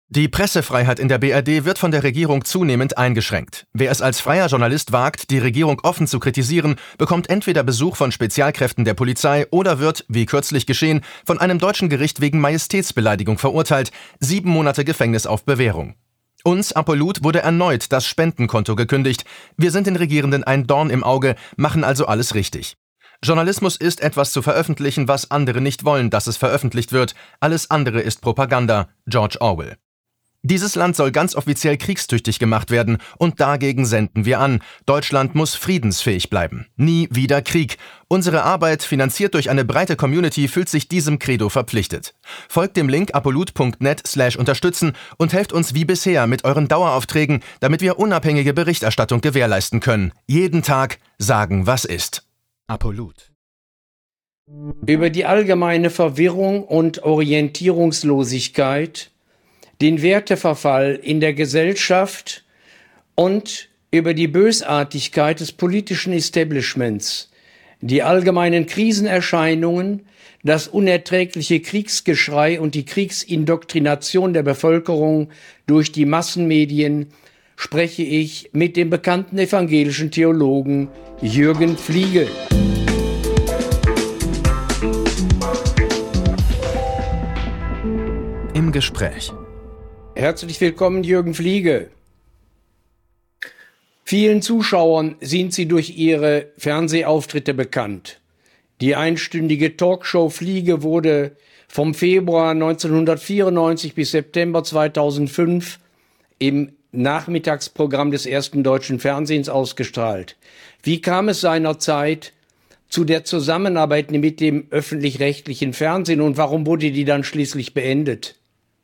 Die Pressefreiheit in der BRD wird von der Regierung zunehmend eingeschränkt. Wer es als freier Journalist wagt, die Regierung offen zu kritisieren, bekommt entweder Besuch von Spezialkräften der Polizei oder wird, wie kürzlich geschehen, von einem deutschen Gericht wegen Majestätsbeleidigung verurteilt, 7 Monate Gefängnis auf Bewährung. Uns, Apollut, wurde erneut das Spendenkonto gekündigt. Wir sind den Regierenden ein Dorn im Auge, machen also alles richtig. Journalismus ist etwas zu veröffentlichen, was andere nicht wollen, dass es veröffentlicht wird. Alles andere ist Propaganda. George Orwell. Dieses Land soll ganz offiziell kriegstüchtig gemacht werden und dagegen senden wir an. Deutschland muss friedensfähig bleiben. Nie wieder Krieg. Unsere Arbeit, finanziert durch eine breite Community, fühlt sich diesem Credo verpflichtet. Folgt dem Link apollut.net/unterstützen und helft uns wie bisher mit euren Daueraufträgen, damit wir unabhängige Berichterstattung gewährleisten können. Jeden Tag sagen, was ist. Apollut. Über die allgemeine Verwirrung und Orientierungslosigkeit, den Werteverfall in der Gesellschaft und über die Bösartigkeit des politischen Establishments, die allgemeinen Krisenerscheinungen, das unerträgliche Kriegsgeschrei und die Kriegsindoktrination der Bevölkerung durch die Massenmedien spreche ich mit dem bekannten evangelischen Theologen Jürgen Fliege. Im Gespräch. Herzlich willkommen, Jürgen Fliege. Vielen Zuschauern sind Sie durch Ihre Fernsehauftritte bekannt. Die einstündige Talkshow Fliege wurde vom Februar 1994 bis September 2005 im Nachmittagsprogramm des ersten deutschen Fernsehens ausgestrahlt. Wie kam es seinerzeit zu der Zusammenarbeit mit dem öffentlich-rechtlichen Fernsehen und warum wurde die dann schließlich beendet?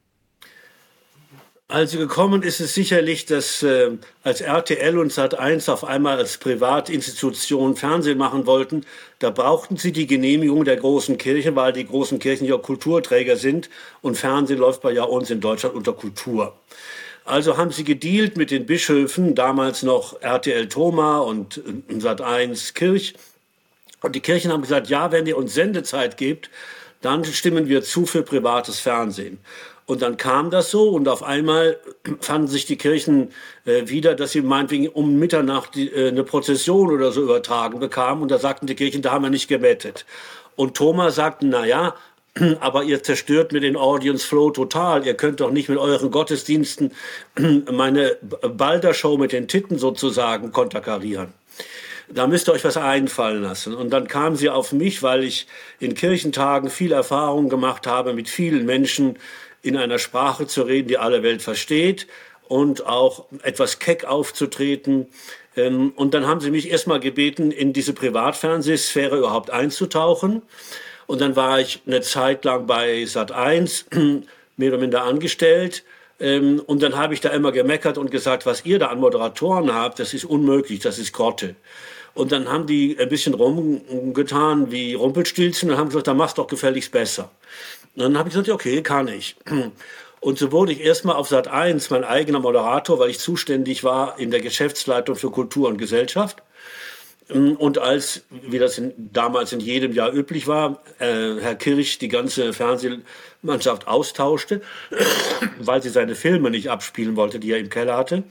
Also gekommen ist es sicherlich, dass als RTL und Sat.1 auf einmal als Privatinstitution Fernsehen machen wollten, da brauchten sie die Genehmigung der großen Kirchen, weil die großen Kirchen ja Kulturträger sind und Fernsehen läuft bei uns in Deutschland unter Kultur. Also haben sie gedealt mit den Bischöfen, damals noch RTL Thoma und Sat.1 Kirch. Und die Kirchen haben gesagt, ja, wenn ihr uns Sendezeit gebt, dann stimmen wir zu für privates Fernsehen. Und dann kam das so und auf einmal fanden sich die Kirchen wieder, dass sie meinetwegen um Mitternacht eine Prozession oder so übertragen bekamen. Und da sagten die Kirchen, da haben wir nicht gewettet. Und Thomas sagte, na ja, aber ihr zerstört mir den Audience Flow total. Ihr könnt doch nicht mit euren Gottesdiensten meine Baldershow mit den Titten sozusagen konterkarieren. Da müsst ihr euch was einfallen lassen. Und dann kamen sie auf mich, weil ich in Kirchentagen viel Erfahrung gemacht habe, mit vielen Menschen in einer Sprache zu reden, die alle Welt versteht und auch etwas keck aufzutreten. Und dann haben sie mich erstmal gebeten, in diese Privatfernsehsphäre überhaupt einzutauchen. Und dann war ich eine Zeit lang bei Sat.1 mehr oder minder angestellt. Und dann habe ich da immer gemeckert und gesagt, was ihr da an Moderatoren habt, das ist unmöglich, das ist Grotte. Und dann haben die ein bisschen rumgetan wie Rumpelstilzchen und haben gesagt, dann mach's doch gefälligst besser. Und dann habe ich gesagt, okay, kann ich. Und so wurde ich erstmal auf Sat.1 mein eigener Moderator, weil ich zuständig war in der Geschäftsleitung für Kultur und Gesellschaft. Und als, wie das damals in jedem Jahr üblich war, Herr Kirch die ganze Fernsehmannschaft austauschte, weil sie seine Filme nicht abspielen wollte, die er im Keller hatte,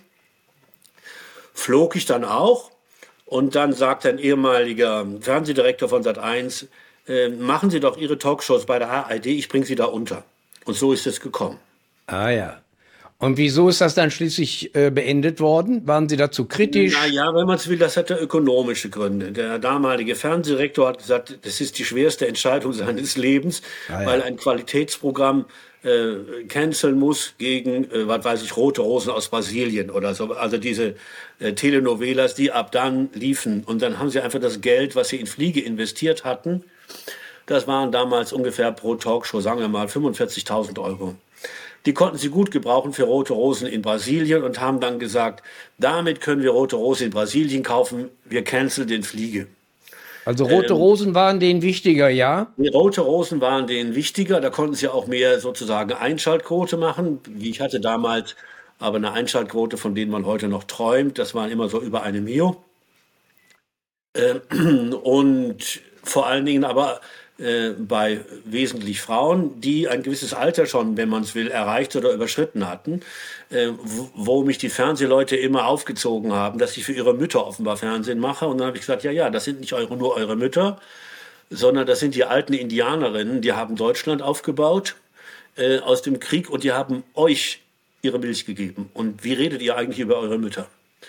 flog ich dann auch. Und dann sagte ein ehemaliger Fernsehdirektor von Sat.1, machen Sie doch Ihre Talkshows bei der ARD, ich bringe Sie da unter. Und so ist es gekommen. Ah ja. Und wieso ist das dann schließlich beendet worden? Waren Sie dazu kritisch? Naja, wenn man es will, das hatte ökonomische Gründe. Der damalige Fernsehdirektor hat gesagt, das ist die schwerste Entscheidung seines Lebens, weil ein Qualitätsprogramm canceln muss gegen, was weiß ich, Rote Rosen aus Brasilien oder so. Also diese Telenovelas, die ab dann liefen. Und dann haben sie einfach das Geld, was sie in Fliege investiert hatten, das waren damals ungefähr pro Talkshow, sagen wir mal, 45.000 €. Die konnten sie gut gebrauchen für Rote Rosen in Brasilien und haben dann gesagt, damit können wir Rote Rosen in Brasilien kaufen, wir canceln den Fliege. Also Rote Rosen waren denen wichtiger, ja? Die Rote Rosen waren denen wichtiger, da konnten sie auch mehr sozusagen Einschaltquote machen. Ich hatte damals aber eine Einschaltquote, von denen man heute noch träumt, das waren immer so über 1 Mio. Und vor allen Dingen aber bei wesentlich Frauen, die ein gewisses Alter schon, wenn man es will, erreicht oder überschritten hatten, wo mich die Fernsehleute immer aufgezogen haben, dass ich für ihre Mütter offenbar Fernsehen mache. Und dann habe ich gesagt, ja, das sind nicht nur eure Mütter, sondern das sind die alten Indianerinnen, die haben Deutschland aufgebaut aus dem Krieg und die haben euch ihre Milch gegeben. Und wie redet ihr eigentlich über eure Mütter?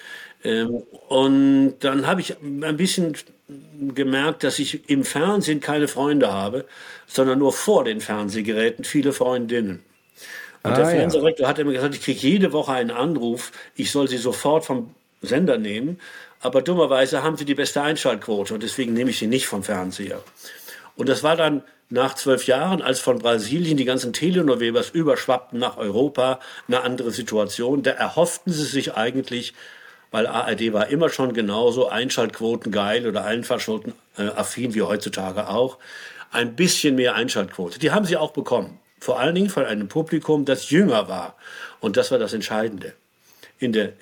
Und dann habe ich ein bisschen gemerkt, dass ich im Fernsehen keine Freunde habe, sondern nur vor den Fernsehgeräten viele Freundinnen. Und der Fernsehdirektor hat immer gesagt, ich kriege jede Woche einen Anruf, ich soll sie sofort vom Sender nehmen, aber dummerweise haben sie die beste Einschaltquote und deswegen nehme ich sie nicht vom Fernseher. Und das war dann nach 12 Jahren, als von Brasilien die ganzen Telenovelas überschwappten nach Europa, eine andere Situation. Da erhofften sie sich eigentlich, weil ARD war immer schon genauso Einschaltquoten geil oder Einschaltquoten affin wie heutzutage auch, ein bisschen mehr Einschaltquote. Die haben sie auch bekommen. Vor allen Dingen von einem Publikum, das jünger war. Und das war das Entscheidende. In der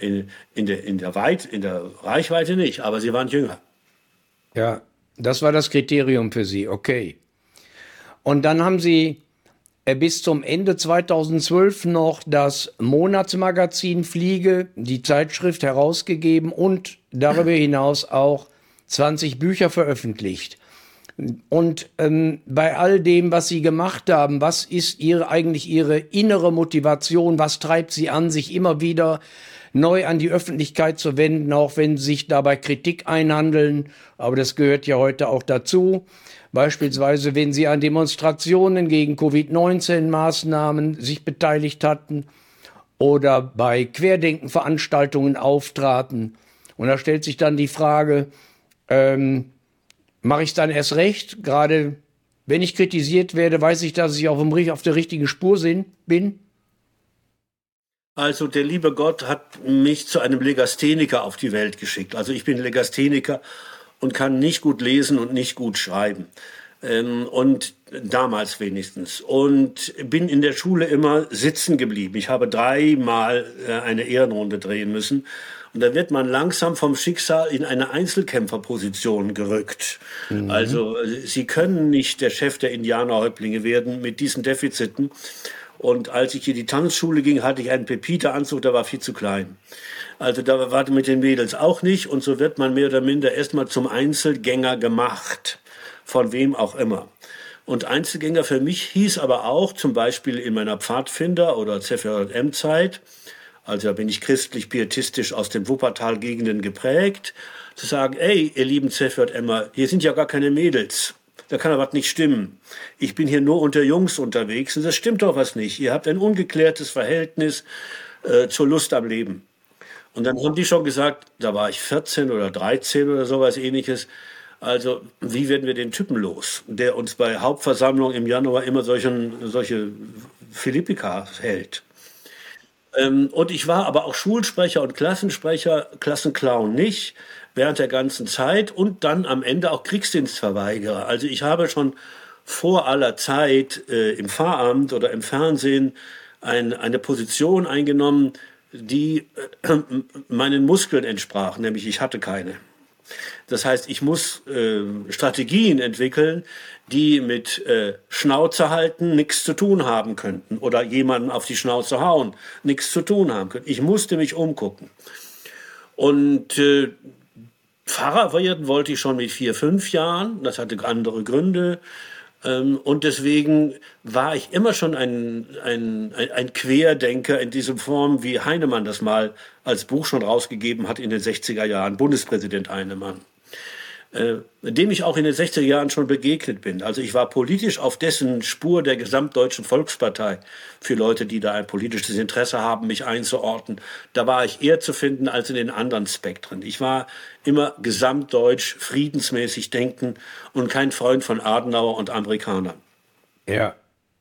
Reichweite nicht, aber sie waren jünger. Ja, das war das Kriterium für Sie, okay. Und dann haben Sie bis zum Ende 2012 noch das Monatsmagazin Fliege, die Zeitschrift, herausgegeben und darüber hinaus auch 20 Bücher veröffentlicht. Und bei all dem, was Sie gemacht haben, was ist eigentlich Ihre innere Motivation? Was treibt Sie an, sich immer wieder neu an die Öffentlichkeit zu wenden, auch wenn Sie sich dabei Kritik einhandeln? Aber das gehört ja heute auch dazu. Beispielsweise, wenn Sie an Demonstrationen gegen Covid-19-Maßnahmen sich beteiligt hatten oder bei Querdenken-Veranstaltungen auftraten. Und da stellt sich dann die Frage, mache ich es dann erst recht? Gerade wenn ich kritisiert werde, weiß ich, dass ich auf der richtigen Spur bin? Also der liebe Gott hat mich zu einem Legastheniker auf die Welt geschickt. Also ich bin Legastheniker und kann nicht gut lesen und nicht gut schreiben. Und damals wenigstens. Und bin in der Schule immer sitzen geblieben. Ich habe 3-mal eine Ehrenrunde drehen müssen. Und da wird man langsam vom Schicksal in eine Einzelkämpferposition gerückt. Mhm. Also Sie können nicht der Chef der Indianerhäuptlinge werden mit diesen Defiziten. Und als ich in die Tanzschule ging, hatte ich einen Pepita-Anzug, der war viel zu klein. Also da war mit den Mädels auch nicht. Und so wird man mehr oder minder erstmal zum Einzelgänger gemacht. Von wem auch immer. Und Einzelgänger für mich hieß aber auch, zum Beispiel in meiner Pfadfinder- oder ZVM-Zeit, also da bin ich christlich-pietistisch aus den Wuppertal-Gegenden geprägt, zu sagen, ey, ihr lieben ZVMer, hier sind ja gar keine Mädels. Da kann ja was nicht stimmen. Ich bin hier nur unter Jungs unterwegs und das stimmt doch was nicht. Ihr habt ein ungeklärtes Verhältnis zur Lust am Leben. Und dann haben die schon gesagt, da war ich 14 oder 13 oder sowas ähnliches, also wie werden wir den Typen los, der uns bei Hauptversammlungen im Januar immer solche Philippika hält. Und ich war aber auch Schulsprecher und Klassensprecher, Klassenclown nicht, während der ganzen Zeit und dann am Ende auch Kriegsdienstverweigerer. Also ich habe schon vor aller Zeit im Pfarramt oder im Fernsehen eine Position eingenommen, die meinen Muskeln entsprach, nämlich ich hatte keine. Das heißt, ich muss Strategien entwickeln, die mit Schnauze halten nichts zu tun haben könnten oder jemanden auf die Schnauze hauen nichts zu tun haben könnten. Ich musste mich umgucken. Und Pfarrer werden wollte ich schon mit 4, 5 Jahren. Das hatte andere Gründe. Und deswegen war ich immer schon ein Querdenker in dieser Form, wie Heinemann das mal als Buch schon rausgegeben hat in den 60er Jahren, Bundespräsident Heinemann, dem ich auch in den 60er Jahren schon begegnet bin. Also ich war politisch auf dessen Spur der Gesamtdeutschen Volkspartei, für Leute, die da ein politisches Interesse haben, mich einzuordnen. Da war ich eher zu finden als in den anderen Spektren. Ich war immer gesamtdeutsch, friedensmäßig denken und kein Freund von Adenauer und Amerikanern. Ja.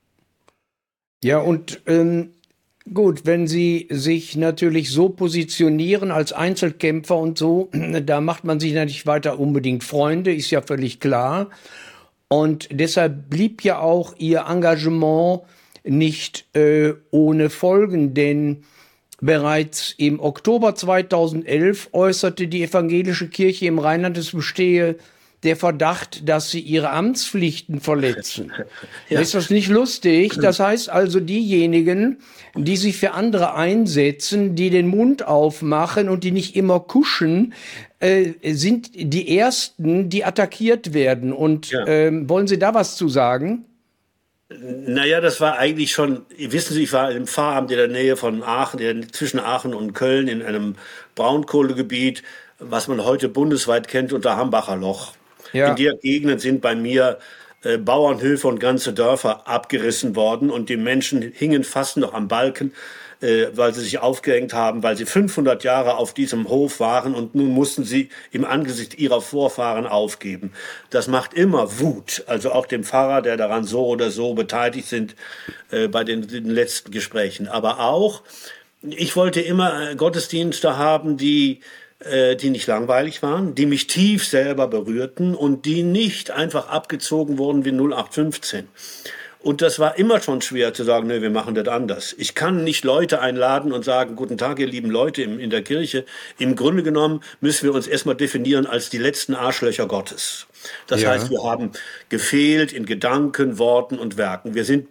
Ja, und gut, wenn Sie sich natürlich so positionieren als Einzelkämpfer und so, da macht man sich natürlich weiter unbedingt Freunde, ist ja völlig klar. Und deshalb blieb ja auch Ihr Engagement nicht ohne Folgen, denn bereits im Oktober 2011 äußerte die evangelische Kirche im Rheinland, es bestehe der Verdacht, dass sie ihre Amtspflichten verletzen. Ja. Ist das nicht lustig? Das heißt also, diejenigen, die sich für andere einsetzen, die den Mund aufmachen und die nicht immer kuschen, sind die Ersten, die attackiert werden. Und wollen Sie da was zu sagen? Naja, das war eigentlich schon, wissen Sie, ich war im Pfarramt in der Nähe von Aachen, zwischen Aachen und Köln in einem Braunkohlegebiet, was man heute bundesweit kennt unter Hambacher Loch. Ja. In der Gegend sind bei mir Bauernhöfe und ganze Dörfer abgerissen worden und die Menschen hingen fast noch am Balken, weil sie sich aufgehängt haben, weil sie 500 Jahre auf diesem Hof waren und nun mussten sie im Angesicht ihrer Vorfahren aufgeben. Das macht immer Wut, also auch dem Pfarrer, der daran so oder so beteiligt sind bei den letzten Gesprächen. Aber auch, ich wollte immer Gottesdienste haben, die nicht langweilig waren, die mich tief selber berührten und die nicht einfach abgezogen wurden wie 0815. Und das war immer schon schwer zu sagen, nee, wir machen das anders. Ich kann nicht Leute einladen und sagen, guten Tag, ihr lieben Leute in der Kirche. Im Grunde genommen müssen wir uns erstmal definieren als die letzten Arschlöcher Gottes. Das heißt, wir haben gefehlt in Gedanken, Worten und Werken. Wir sind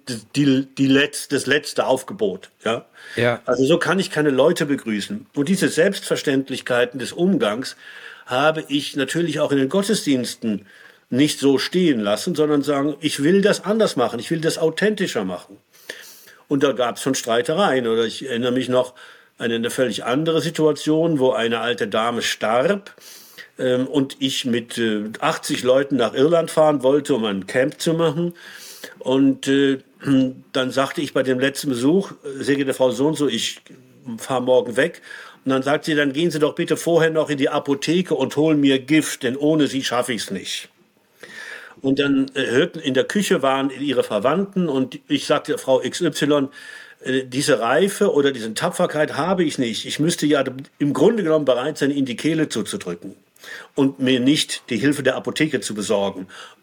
das letzte Aufgebot. Ja? Also so kann ich keine Leute begrüßen. Und diese Selbstverständlichkeiten des Umgangs habe ich natürlich auch in den Gottesdiensten nicht so stehen lassen, sondern sagen, ich will das anders machen, ich will das authentischer machen. Und da gab es schon Streitereien. Oder ich erinnere mich noch an eine völlig andere Situation, wo eine alte Dame starb und ich mit 80 Leuten nach Irland fahren wollte, um ein Camp zu machen. Und dann sagte ich bei dem letzten Besuch, sehr geehrte Frau so und so, ich fahre morgen weg. Und dann sagt sie, dann gehen Sie doch bitte vorher noch in die Apotheke und holen mir Gift, denn ohne Sie schaffe ich es nicht. Und dann hörten in der Küche waren ihre Verwandten und ich sagte, Frau XY, diese Reife oder diese Tapferkeit habe ich nicht. Ich müsste ja im Grunde genommen bereit sein, ihnen die Kehle zuzudrücken und mir nicht die Hilfe der Apotheke zu besorgen.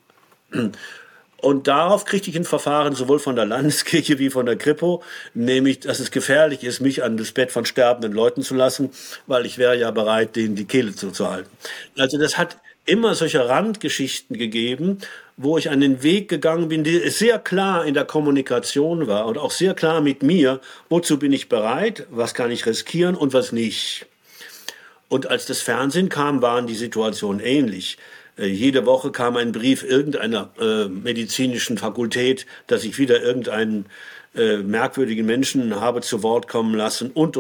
Und darauf kriegte ich ein Verfahren sowohl von der Landeskirche wie von der Kripo, nämlich, dass es gefährlich ist, mich an das Bett von sterbenden Leuten zu lassen, weil ich wäre ja bereit, denen die Kehle zuzuhalten. Also das hat immer solche Randgeschichten gegeben, wo ich an den Weg gegangen bin, die sehr klar in der Kommunikation war und auch sehr klar mit mir, wozu bin ich bereit, was kann ich riskieren und was nicht. Und als das Fernsehen kam, waren die Situationen ähnlich. Jede Woche kam ein Brief irgendeiner medizinischen Fakultät, dass ich wieder irgendeinen merkwürdigen Menschen habe zu Wort kommen lassen und.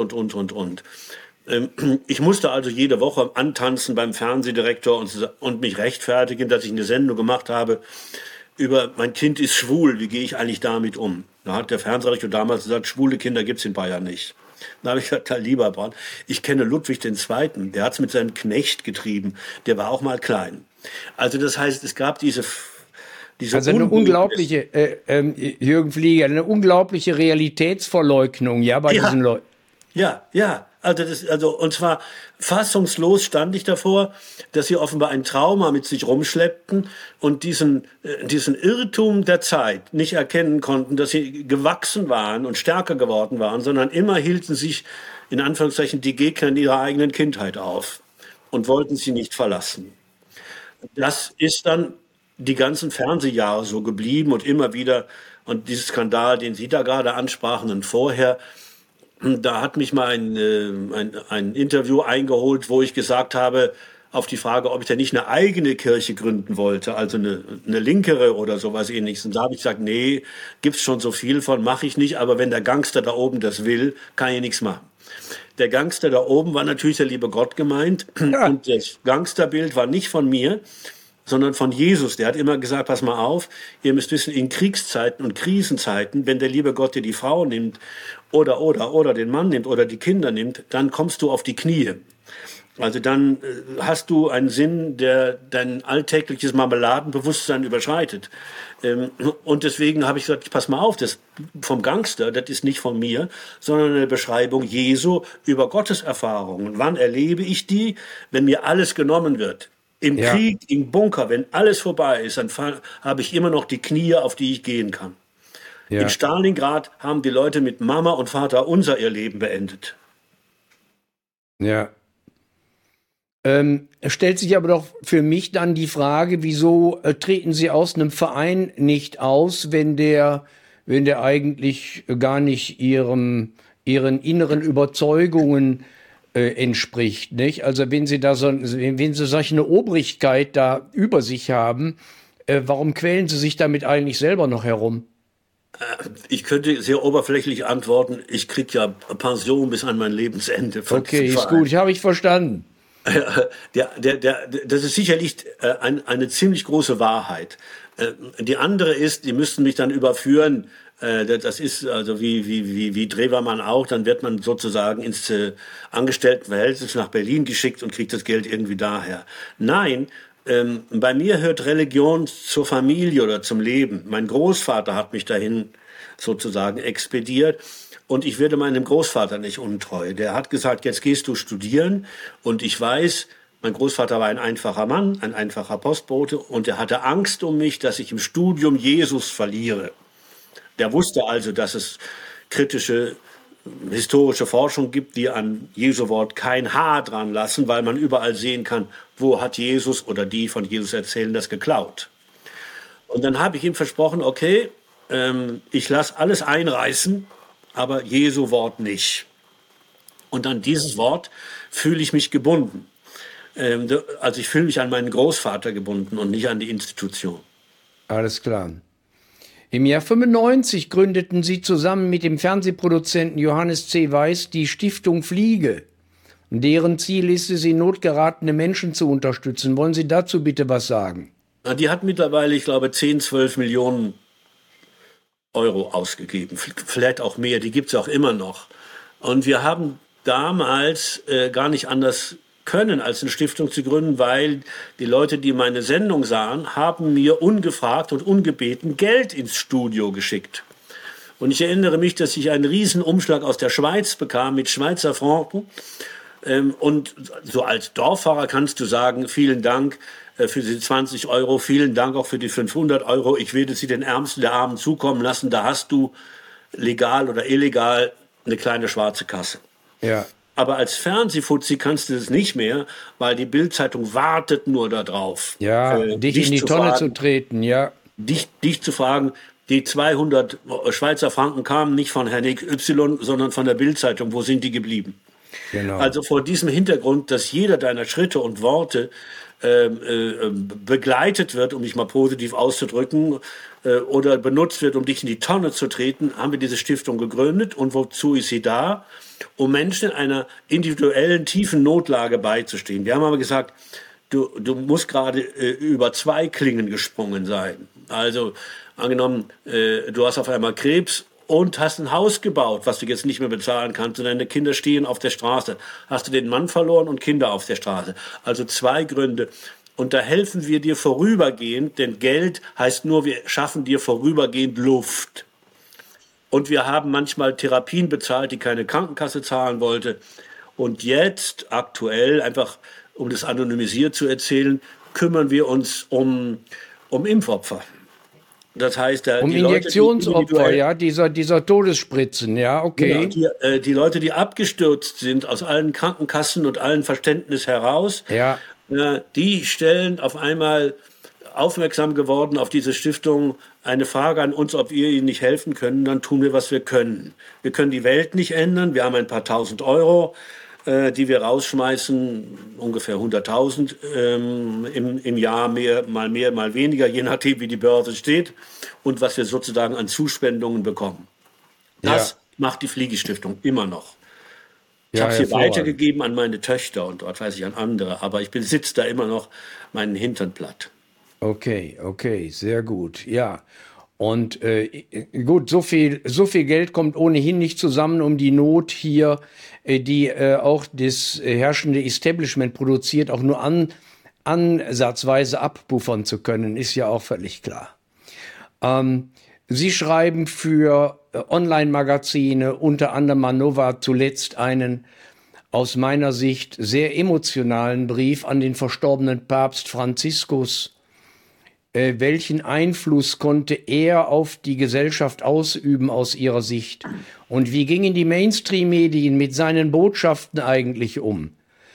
Ich musste also jede Woche antanzen beim Fernsehdirektor und mich rechtfertigen, dass ich eine Sendung gemacht habe über mein Kind ist schwul, wie gehe ich eigentlich damit um? Da hat der Fernsehdirektor damals gesagt, schwule Kinder gibt's in Bayern nicht. Da habe ich gesagt, lieber Brand, ich kenne Ludwig II., der hat's mit seinem Knecht getrieben, der war auch mal klein. Also das heißt, es gab diese also eine unglaubliche, Jürgen Flieger, eine unglaubliche Realitätsverleugnung, bei diesen Leuten. Ja. Also und zwar fassungslos stand ich davor, dass sie offenbar ein Trauma mit sich rumschleppten und diesen Irrtum der Zeit nicht erkennen konnten, dass sie gewachsen waren und stärker geworden waren, sondern immer hielten sich in Anführungszeichen die Gegner in ihrer eigenen Kindheit auf und wollten sie nicht verlassen. Das ist dann die ganzen Fernsehjahre so geblieben und immer wieder, und dieser Skandal, den Sie da gerade ansprachen und vorher, da hat mich mal ein Interview eingeholt, wo ich gesagt habe, auf die Frage, ob ich da nicht eine eigene Kirche gründen wollte, also eine linkere oder sowas ähnliches. Und da habe ich gesagt, nee, gibt's schon so viel von, mache ich nicht, aber wenn der Gangster da oben das will, kann ich nichts machen. Der Gangster da oben war natürlich der liebe Gott gemeint und das Gangsterbild war nicht von mir, sondern von Jesus. Der hat immer gesagt, pass mal auf, ihr müsst wissen, in Kriegszeiten und Krisenzeiten, wenn der liebe Gott dir die Frau nimmt oder den Mann nimmt oder die Kinder nimmt, dann kommst du auf die Knie. Also dann hast du einen Sinn, der dein alltägliches Marmeladenbewusstsein überschreitet. Und deswegen habe ich gesagt, pass mal auf, das vom Gangster, das ist nicht von mir, sondern eine Beschreibung Jesu über Gottes Erfahrungen. Wann erlebe ich die? Wenn mir alles genommen wird. Im Krieg, im Bunker, wenn alles vorbei ist, dann habe ich immer noch die Knie, auf die ich gehen kann. Ja. In Stalingrad haben die Leute mit Mama und Vater unser ihr Leben beendet. Ja. Stellt sich aber doch für mich dann die Frage, wieso treten Sie aus einem Verein nicht aus, wenn der eigentlich gar nicht Ihren inneren Überzeugungen entspricht, nicht? Also wenn Sie wenn Sie solch eine Obrigkeit da über sich haben, warum quälen Sie sich damit eigentlich selber noch herum? Ich könnte sehr oberflächlich antworten, ich kriege ja Pension bis an mein Lebensende. Okay, ist gut, habe ich verstanden. Das ist sicherlich eine ziemlich große Wahrheit. Die andere ist, die müssten mich dann überführen. Das ist also wie Drewermann auch. Dann wird man sozusagen ins Angestelltenverhältnis nach Berlin geschickt und kriegt das Geld irgendwie daher. Nein, bei mir hört Religion zur Familie oder zum Leben. Mein Großvater hat mich dahin sozusagen expediert. Und ich werde meinem Großvater nicht untreu. Der hat gesagt, jetzt gehst du studieren. Und ich weiß, mein Großvater war ein einfacher Mann, ein einfacher Postbote. Und er hatte Angst um mich, dass ich im Studium Jesus verliere. Der wusste also, dass es kritische historische Forschung gibt, die an Jesu Wort kein Haar dran lassen, weil man überall sehen kann, wo hat Jesus oder die von Jesus erzählen das geklaut. Und dann habe ich ihm versprochen, okay, ich lasse alles einreißen, aber Jesu Wort nicht. Und an dieses Wort fühle ich mich gebunden. Also ich fühle mich an meinen Großvater gebunden und nicht an die Institution. Alles klar. Im Jahr 95 gründeten Sie zusammen mit dem Fernsehproduzenten Johannes C. Weiß die Stiftung Fliege. Deren Ziel ist es, in Not geratene Menschen zu unterstützen. Wollen Sie dazu bitte was sagen? Die hat mittlerweile, ich glaube, 10, 12 Millionen Euro ausgegeben, vielleicht auch mehr, die gibt es auch immer noch. Und wir haben damals gar nicht anders können, als eine Stiftung zu gründen, weil die Leute, die meine Sendung sahen, haben mir ungefragt und ungebeten Geld ins Studio geschickt. Und ich erinnere mich, dass ich einen riesen Umschlag aus der Schweiz bekam mit Schweizer Franken. Und so als Dorffahrer kannst du sagen, vielen Dank für die 20 Euro, vielen Dank auch für die 500 Euro. Ich werde sie den Ärmsten der Armen zukommen lassen. Da hast du legal oder illegal eine kleine schwarze Kasse. Ja. Aber als Fernsehfuzzi kannst du das nicht mehr, weil die Bild-Zeitung wartet nur darauf. Ja, dich in die Tonne zu treten, ja. Dich zu fragen, die 200 Schweizer Franken kamen nicht von Herrn XY, sondern von der Bild-Zeitung. Wo sind die geblieben? Genau. Also vor diesem Hintergrund, dass jeder deiner Schritte und Worte begleitet wird, um mich mal positiv auszudrücken, oder benutzt wird, um dich in die Tonne zu treten, haben wir diese Stiftung gegründet. Und wozu ist sie da? Um Menschen in einer individuellen, tiefen Notlage beizustehen. Wir haben aber gesagt, du musst gerade über 2 Klingen gesprungen sein. Also angenommen, du hast auf einmal Krebs und hast ein Haus gebaut, was du jetzt nicht mehr bezahlen kannst, und deine Kinder stehen auf der Straße. Hast du den Mann verloren und Kinder auf der Straße. Also 2 Gründe. Und da helfen wir dir vorübergehend, denn Geld heißt nur, wir schaffen dir vorübergehend Luft. Und wir haben manchmal Therapien bezahlt, die keine Krankenkasse zahlen wollte. Und jetzt, aktuell, einfach um das anonymisiert zu erzählen, kümmern wir uns um Impfopfer. Das heißt, um die Injektionsopfer, Leute, ja, dieser Todesspritzen, ja, okay. Genau, die Leute, die abgestürzt sind aus allen Krankenkassen und allen Verständnis heraus, ja. Die stellen auf einmal, aufmerksam geworden auf diese Stiftung, eine Frage an uns, ob wir ihnen nicht helfen können. Dann tun wir, was wir können. Wir können die Welt nicht ändern. Wir haben ein paar 1000 Euro, die wir rausschmeißen, ungefähr 100.000 im Jahr, mehr, mal weniger, je nachdem, wie die Börse steht, und was wir sozusagen an Zuspendungen bekommen. Das macht die Fliege-Stiftung immer noch. Ich habe sie weitergegeben an meine Töchter und dort weiß ich an andere, aber ich besitze da immer noch meinen Hintern platt. Okay, sehr gut, ja. Und gut, so viel Geld kommt ohnehin nicht zusammen, um die Not hier, die auch das herrschende Establishment produziert, auch nur ansatzweise abpuffern zu können, ist ja auch völlig klar. Sie schreiben für Online-Magazine, unter anderem Manova, zuletzt einen aus meiner Sicht sehr emotionalen Brief an den verstorbenen Papst Franziskus. Welchen Einfluss konnte er auf die Gesellschaft ausüben aus Ihrer Sicht? Und wie gingen die Mainstream-Medien mit seinen Botschaften eigentlich um?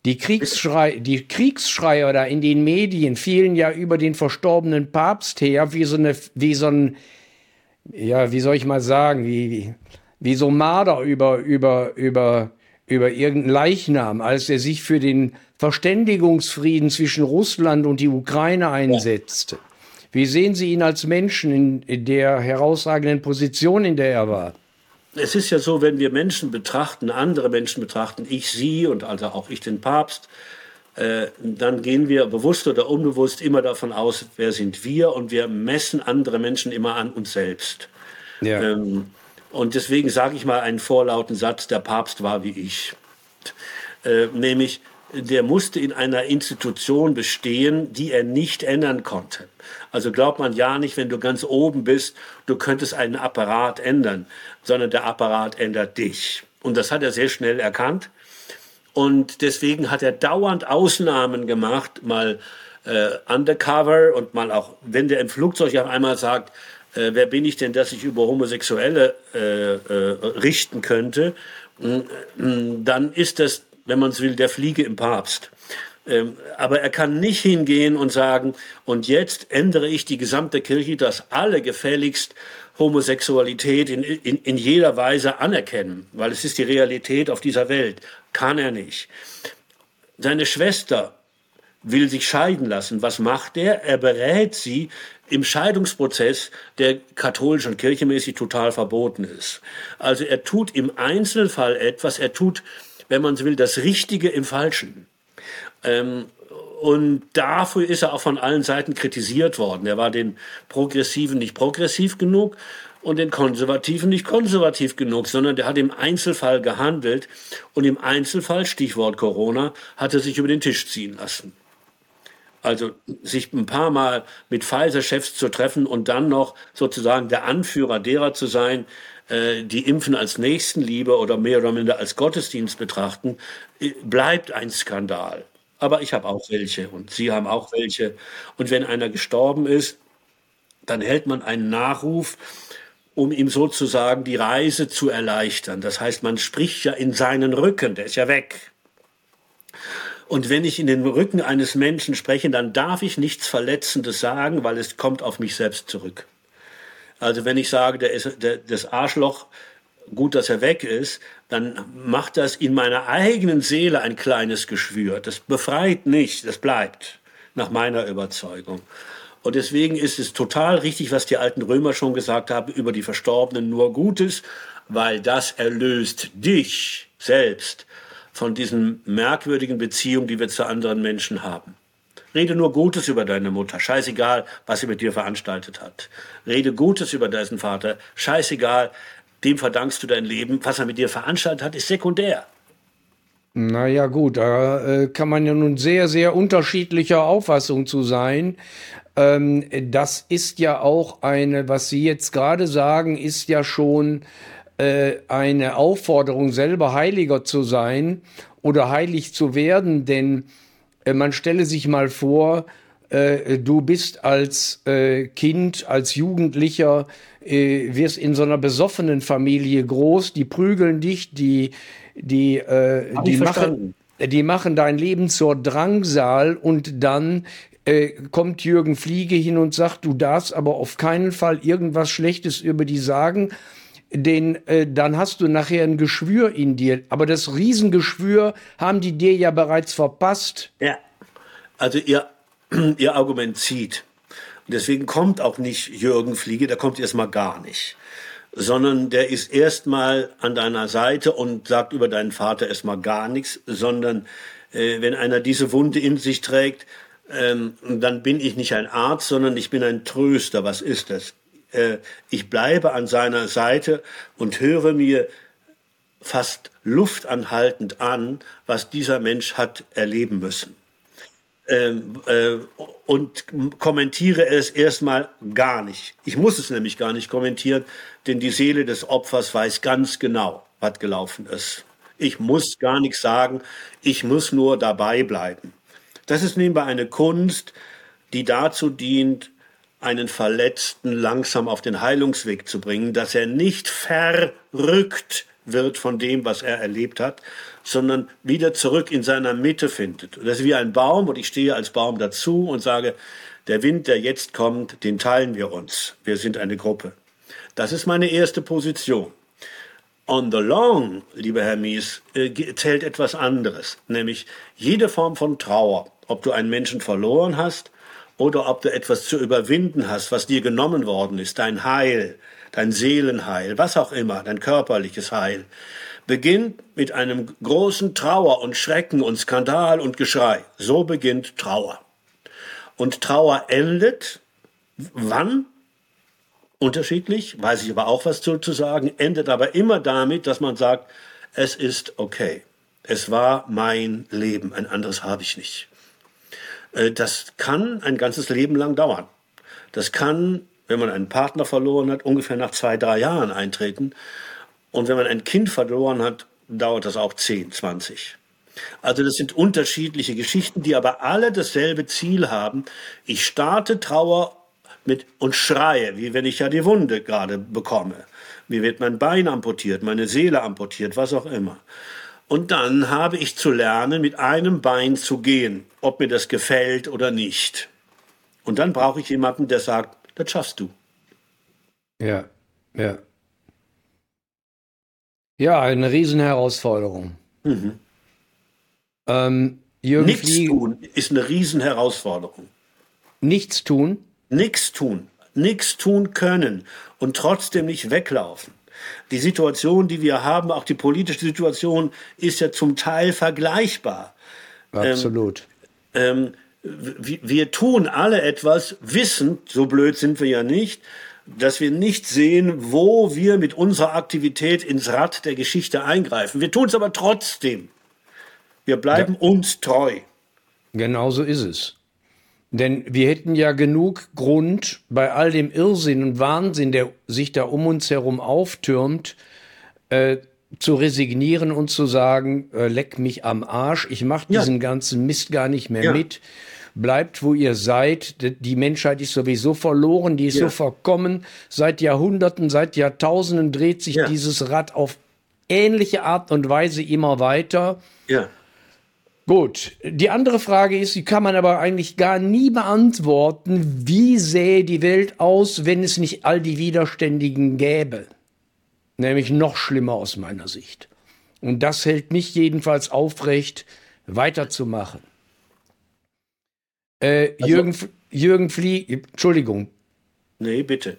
Die Kriegsschreier da in den Medien fielen ja über den verstorbenen Papst her, wie so ein, ja, wie soll ich mal sagen, wie so Marder über irgendeinen Leichnam, als er sich für den Verständigungsfrieden zwischen Russland und die Ukraine einsetzte. Wie sehen Sie ihn als Menschen in der herausragenden Position, in der er war? Es ist ja so, wenn wir Menschen betrachten, andere Menschen betrachten, ich sie und also auch ich den Papst, dann gehen wir bewusst oder unbewusst immer davon aus, wer sind wir, und wir messen andere Menschen immer an uns selbst. Ja. Und deswegen sage ich mal einen vorlauten Satz: Der Papst war wie ich. Nämlich, der musste in einer Institution bestehen, die er nicht ändern konnte. Also glaubt man ja nicht, wenn du ganz oben bist, du könntest einen Apparat ändern, sondern der Apparat ändert dich. Und das hat er sehr schnell erkannt. Und deswegen hat er dauernd Ausnahmen gemacht, mal undercover und mal auch, wenn der im Flugzeug auf einmal sagt, wer bin ich denn, dass ich über Homosexuelle richten könnte, dann ist das, wenn man es will, der Fliege im Papst. Aber er kann nicht hingehen und sagen, und jetzt ändere ich die gesamte Kirche, dass alle gefälligst Homosexualität in jeder Weise anerkennen, weil es ist die Realität auf dieser Welt. Kann er nicht. Seine Schwester will sich scheiden lassen. Was macht er? Er berät sie im Scheidungsprozess, der katholisch und kirchenmäßig total verboten ist. Also er tut im Einzelfall etwas, er tut, wenn man so will, das Richtige im Falschen. Und dafür ist er auch von allen Seiten kritisiert worden. Er war den Progressiven nicht progressiv genug und den Konservativen nicht konservativ genug, sondern der hat im Einzelfall gehandelt, und im Einzelfall, Stichwort Corona, hat er sich über den Tisch ziehen lassen. Also sich ein paar Mal mit Pfizer-Chefs zu treffen und dann noch sozusagen der Anführer derer zu sein, die Impfen als Nächstenliebe oder mehr oder minder als Gottesdienst betrachten, bleibt ein Skandal. Aber ich habe auch welche und Sie haben auch welche. Und wenn einer gestorben ist, dann hält man einen Nachruf, um ihm sozusagen die Reise zu erleichtern. Das heißt, man spricht ja in seinen Rücken, der ist ja weg. Und wenn ich in den Rücken eines Menschen spreche, dann darf ich nichts Verletzendes sagen, weil es kommt auf mich selbst zurück. Also wenn ich sage, das Arschloch, gut, dass er weg ist, dann macht das in meiner eigenen Seele ein kleines Geschwür. Das befreit nicht, das bleibt, nach meiner Überzeugung. Und deswegen ist es total richtig, was die alten Römer schon gesagt haben, über die Verstorbenen nur Gutes, weil das erlöst dich selbst von diesen merkwürdigen Beziehungen, die wir zu anderen Menschen haben. Rede nur Gutes über deine Mutter, scheißegal, was sie mit dir veranstaltet hat. Rede Gutes über deinen Vater, scheißegal, dem verdankst du dein Leben. Was er mit dir veranstaltet hat, ist sekundär. Naja gut, da kann man ja nun sehr, sehr unterschiedlicher Auffassung zu sein. Das ist ja auch eine, was Sie jetzt gerade sagen, ist ja schon eine Aufforderung, selber heiliger zu sein oder heilig zu werden, denn man stelle sich mal vor, du bist als Kind, als Jugendlicher, wirst in so einer besoffenen Familie groß, die prügeln dich, die machen dein Leben zur Drangsal, und dann kommt Jürgen Fliege hin und sagt, du darfst aber auf keinen Fall irgendwas Schlechtes über die sagen, denn dann hast du nachher ein Geschwür in dir. Aber das Riesengeschwür haben die dir ja bereits verpasst. Ja, also ihr Argument zieht. Und deswegen kommt auch nicht Jürgen Fliege, der kommt erstmal gar nicht. Sondern der ist erstmal an deiner Seite und sagt über deinen Vater erstmal gar nichts, sondern wenn einer diese Wunde in sich trägt, dann bin ich nicht ein Arzt, sondern ich bin ein Tröster. Was ist das? Ich bleibe an seiner Seite und höre mir fast luftanhaltend an, was dieser Mensch hat erleben müssen. Und kommentiere es erstmal gar nicht. Ich muss es nämlich gar nicht kommentieren, denn die Seele des Opfers weiß ganz genau, was gelaufen ist. Ich muss gar nichts sagen, ich muss nur dabei bleiben. Das ist nebenbei eine Kunst, die dazu dient, einen Verletzten langsam auf den Heilungsweg zu bringen, dass er nicht verrückt wird von dem, was er erlebt hat, sondern wieder zurück in seiner Mitte findet. Das ist wie ein Baum und ich stehe als Baum dazu und sage, der Wind, der jetzt kommt, den teilen wir uns. Wir sind eine Gruppe. Das ist meine erste Position. On the long, lieber Herr Mies, zählt etwas anderes, nämlich jede Form von Trauer, ob du einen Menschen verloren hast oder ob du etwas zu überwinden hast, was dir genommen worden ist, dein Heil, dein Seelenheil, was auch immer, dein körperliches Heil, beginnt mit einem großen Trauer und Schrecken und Skandal und Geschrei. So beginnt Trauer. Und Trauer endet, wann? Unterschiedlich, weiß ich aber auch was zu sagen, endet aber immer damit, dass man sagt, es ist okay. Es war mein Leben, ein anderes habe ich nicht. Das kann ein ganzes Leben lang dauern. Das kann, wenn man einen Partner verloren hat, ungefähr nach 2-3 Jahren eintreten. Und wenn man ein Kind verloren hat, dauert das auch 10, 20. Also das sind unterschiedliche Geschichten, die aber alle dasselbe Ziel haben. Ich starte Trauer und schreie, wie wenn ich ja die Wunde gerade bekomme. Mir wird mein Bein amputiert, meine Seele amputiert, was auch immer. Und dann habe ich zu lernen, mit einem Bein zu gehen, ob mir das gefällt oder nicht. Und dann brauche ich jemanden, der sagt, das schaffst du. Ja, ja. Ja, eine Riesenherausforderung. Mhm. Nichts tun ist eine Riesenherausforderung. Nichts tun? Nichts tun können und trotzdem nicht weglaufen. Die Situation, die wir haben, auch die politische Situation, ist ja zum Teil vergleichbar. Absolut. Wir tun alle etwas, wissend, so blöd sind wir ja nicht, dass wir nicht sehen, wo wir mit unserer Aktivität ins Rad der Geschichte eingreifen. Wir tun es aber trotzdem. Wir bleiben uns treu. Genau so ist es. Denn wir hätten ja genug Grund, bei all dem Irrsinn und Wahnsinn, der sich da um uns herum auftürmt, zu resignieren und zu sagen, leck mich am Arsch, ich mache diesen ganzen Mist gar nicht mehr mit. Bleibt, wo ihr seid. Die Menschheit ist sowieso verloren, die ist so verkommen. Seit Jahrhunderten, seit Jahrtausenden dreht sich dieses Rad auf ähnliche Art und Weise immer weiter. Ja. Gut, die andere Frage ist, die kann man aber eigentlich gar nie beantworten. Wie sähe die Welt aus, wenn es nicht all die Widerständigen gäbe? Nämlich noch schlimmer aus meiner Sicht. Und das hält mich jedenfalls aufrecht, weiterzumachen. Jürgen Flieg, Entschuldigung. Nee, bitte.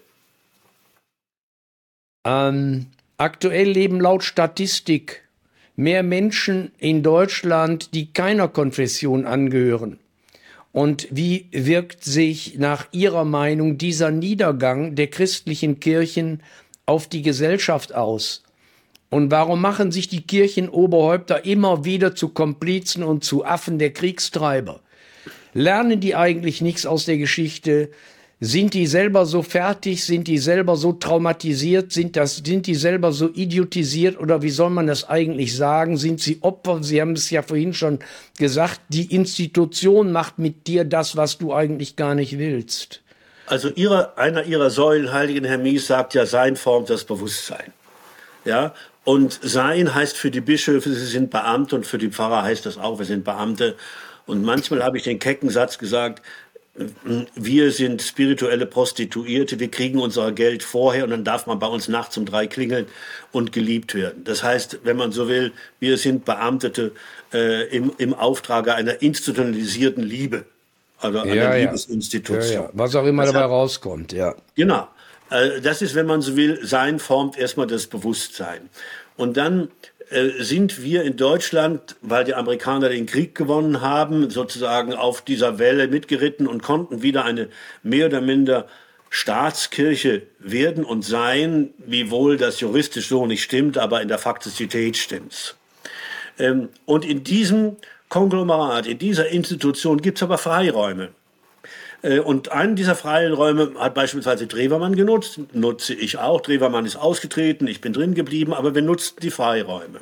Aktuell leben laut Statistik mehr Menschen in Deutschland, die keiner Konfession angehören. Und wie wirkt sich nach Ihrer Meinung dieser Niedergang der christlichen Kirchen auf die Gesellschaft aus? Und warum machen sich die Kirchenoberhäupter immer wieder zu Komplizen und zu Affen der Kriegstreiber? Lernen die eigentlich nichts aus der Geschichte? Sind die selber so fertig? Sind die selber so traumatisiert? Sind die selber so idiotisiert? Oder wie soll man das eigentlich sagen? Sind sie Opfer? Sie haben es ja vorhin schon gesagt, die Institution macht mit dir das, was du eigentlich gar nicht willst. Also einer ihrer Säulen, Heiligen Herr Mies, sagt ja, Sein formt das Bewusstsein. Ja? Und Sein heißt für die Bischöfe, sie sind Beamte, und für die Pfarrer heißt das auch, wir sind Beamte. Und manchmal habe ich den kecken Satz gesagt, wir sind spirituelle Prostituierte, wir kriegen unser Geld vorher und dann darf man bei uns nachts um 3 klingeln und geliebt werden. Das heißt, wenn man so will, wir sind Beamtete im Auftrage einer institutionalisierten Liebe, also einer Liebesinstitution. Was auch immer dabei rauskommt, Genau. Das ist, wenn man so will, Sein formt erstmal das Bewusstsein. Und dann sind wir in Deutschland, weil die Amerikaner den Krieg gewonnen haben, sozusagen auf dieser Welle mitgeritten und konnten wieder eine mehr oder minder Staatskirche werden und sein, wiewohl das juristisch so nicht stimmt, aber in der Faktizität stimmt's. Und in diesem Konglomerat, in dieser Institution gibt's aber Freiräume. Und einen dieser freien Räume hat beispielsweise Drewermann genutzt, nutze ich auch. Drewermann ist ausgetreten, ich bin drin geblieben, aber wir nutzten die Freiräume.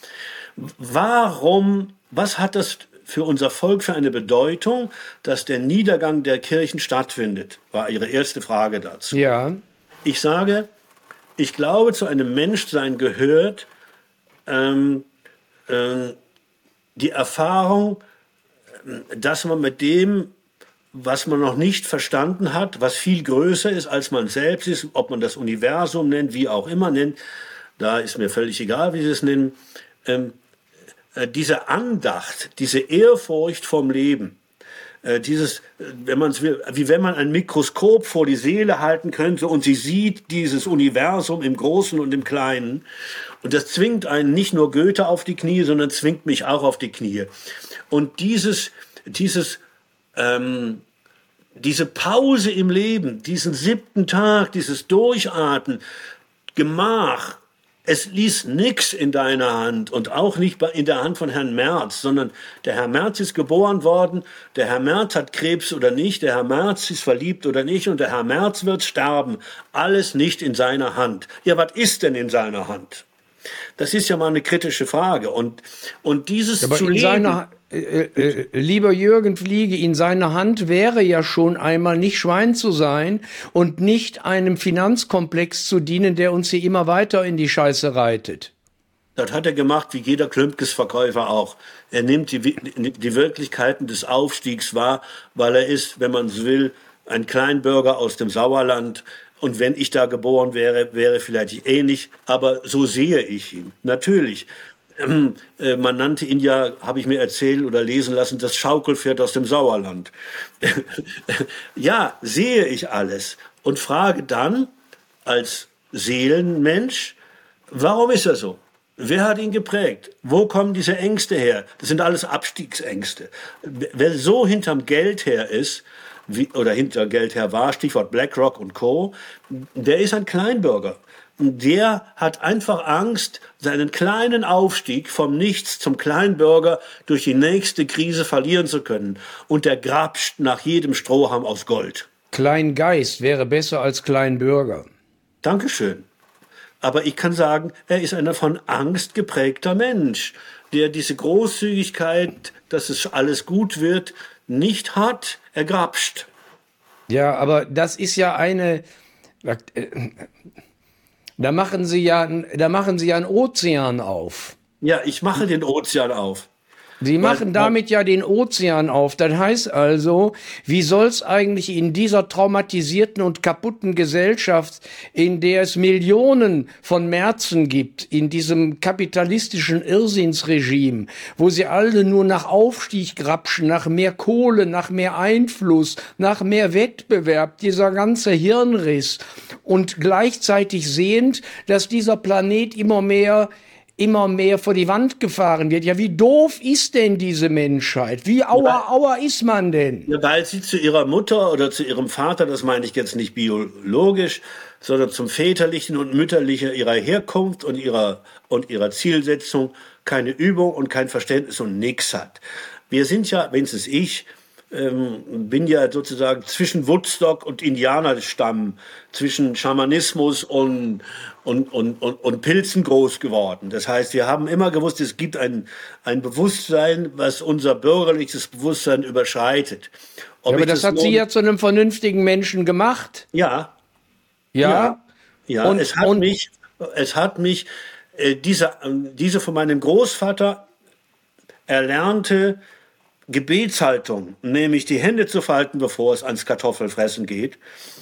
Was hat das für unser Volk für eine Bedeutung, dass der Niedergang der Kirchen stattfindet? War Ihre erste Frage dazu. Ja. Ich sage, ich glaube, zu einem Menschsein gehört, ähm, die Erfahrung, dass man mit dem, was man noch nicht verstanden hat, was viel größer ist, als man selbst ist, ob man das Universum nennt, wie auch immer nennt, da ist mir völlig egal, wie sie es nennen, diese Andacht, diese Ehrfurcht vom Leben, wenn man es will, wie wenn man ein Mikroskop vor die Seele halten könnte und sie sieht dieses Universum im Großen und im Kleinen. Und das zwingt einen nicht nur Goethe auf die Knie, sondern zwingt mich auch auf die Knie. Und diese Pause im Leben, diesen 7. Tag, dieses Durchatmen, Gemach, es ließ nichts in deiner Hand und auch nicht in der Hand von Herrn Merz, sondern der Herr Merz ist geboren worden, der Herr Merz hat Krebs oder nicht, der Herr Merz ist verliebt oder nicht und der Herr Merz wird sterben. Alles nicht in seiner Hand. Ja, was ist denn in seiner Hand? Das ist ja mal eine kritische Frage. Und dieses Aber zu leben... Lieber Jürgen Fliege, in seiner Hand wäre ja schon einmal nicht Schwein zu sein und nicht einem Finanzkomplex zu dienen, der uns hier immer weiter in die Scheiße reitet. Das hat er gemacht, wie jeder Klümpkes-Verkäufer auch. Er nimmt die Wirklichkeiten des Aufstiegs wahr, weil er ist, wenn man es will, ein Kleinbürger aus dem Sauerland. Und wenn ich da geboren wäre vielleicht ähnlich, aber so sehe ich ihn. Natürlich. Man nannte ihn ja, habe ich mir erzählen oder lesen lassen, das Schaukelpferd aus dem Sauerland. Ja, sehe ich alles und frage dann als Seelenmensch, warum ist er so? Wer hat ihn geprägt? Wo kommen diese Ängste her? Das sind alles Abstiegsängste. Wer so hinterm Geld her ist, oder hinter Geld her war, Stichwort BlackRock und Co., der ist ein Kleinbürger. Der hat einfach Angst, seinen kleinen Aufstieg vom Nichts zum Kleinbürger durch die nächste Krise verlieren zu können. Und der grapscht nach jedem Strohhalm aus Gold. Kleingeist wäre besser als Kleinbürger. Dankeschön. Aber ich kann sagen, er ist ein von Angst geprägter Mensch, der diese Großzügigkeit, dass es alles gut wird, nicht hat. Er grapscht. Ja, aber das ist ja eine... Da machen Sie ja einen Ozean auf. Ja, ich mache den Ozean auf. Sie machen damit ja den Ozean auf. Das heißt also, wie soll es eigentlich in dieser traumatisierten und kaputten Gesellschaft, in der es Millionen von Merzen gibt, in diesem kapitalistischen Irrsinnsregime, wo sie alle nur nach Aufstieg grapschen, nach mehr Kohle, nach mehr Einfluss, nach mehr Wettbewerb, dieser ganze Hirnriss und gleichzeitig sehend, dass dieser Planet immer mehr vor die Wand gefahren wird. Ja, wie doof ist denn diese Menschheit? Wie aua ist man denn? Ja, weil sie zu ihrer Mutter oder zu ihrem Vater, das meine ich jetzt nicht biologisch, sondern zum väterlichen und mütterlichen ihrer Herkunft und ihrer Zielsetzung keine Übung und kein Verständnis und nix hat. Wir sind ja, wenigstens ich, bin ja sozusagen zwischen Woodstock und Indianerstamm, zwischen Schamanismus und Pilzen groß geworden. Das heißt, wir haben immer gewusst, es gibt ein Bewusstsein, was unser bürgerliches Bewusstsein überschreitet. Ja, aber das hat Sie ja zu einem vernünftigen Menschen gemacht. Ja. Ja. Ja. Und es hat mich diese von meinem Großvater erlernte Gebetshaltung, nämlich die Hände zu falten, bevor es ans Kartoffelfressen geht,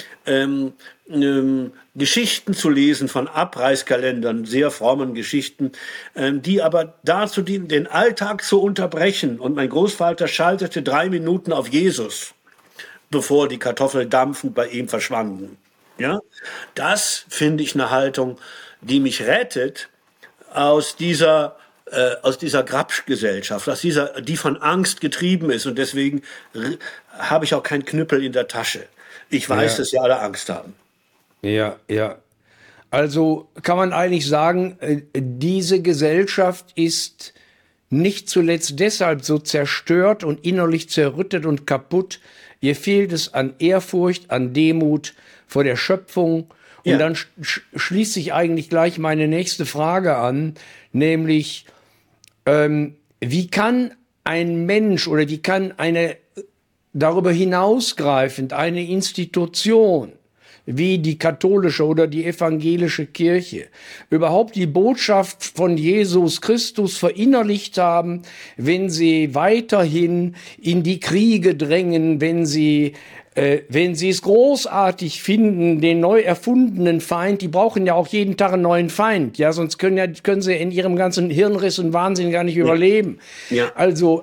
Geschichten zu lesen von Abreißkalendern, sehr frommen Geschichten, die aber dazu dienen, den Alltag zu unterbrechen. Und mein Großvater schaltete 3 Minuten auf Jesus, bevor die Kartoffeln dampfend bei ihm verschwanden. Ja? Das finde ich eine Haltung, die mich rettet aus dieser Grapsch-Gesellschaft, die von Angst getrieben ist. Und deswegen habe ich auch keinen Knüppel in der Tasche. Ich weiß, dass sie alle Angst haben. Ja. Also kann man eigentlich sagen, diese Gesellschaft ist nicht zuletzt deshalb so zerstört und innerlich zerrüttet und kaputt. Ihr fehlt es an Ehrfurcht, an Demut vor der Schöpfung. Und dann schließt sich eigentlich gleich meine nächste Frage an, nämlich, wie kann ein Mensch oder wie kann darüber hinausgreifend eine Institution wie die katholische oder die evangelische Kirche überhaupt die Botschaft von Jesus Christus verinnerlicht haben, wenn sie weiterhin in die Kriege drängen, wenn sie es großartig finden, den neu erfundenen Feind, die brauchen ja auch jeden Tag einen neuen Feind, ja, sonst können sie in ihrem ganzen Hirnriss und Wahnsinn gar nicht überleben. Ja. Also,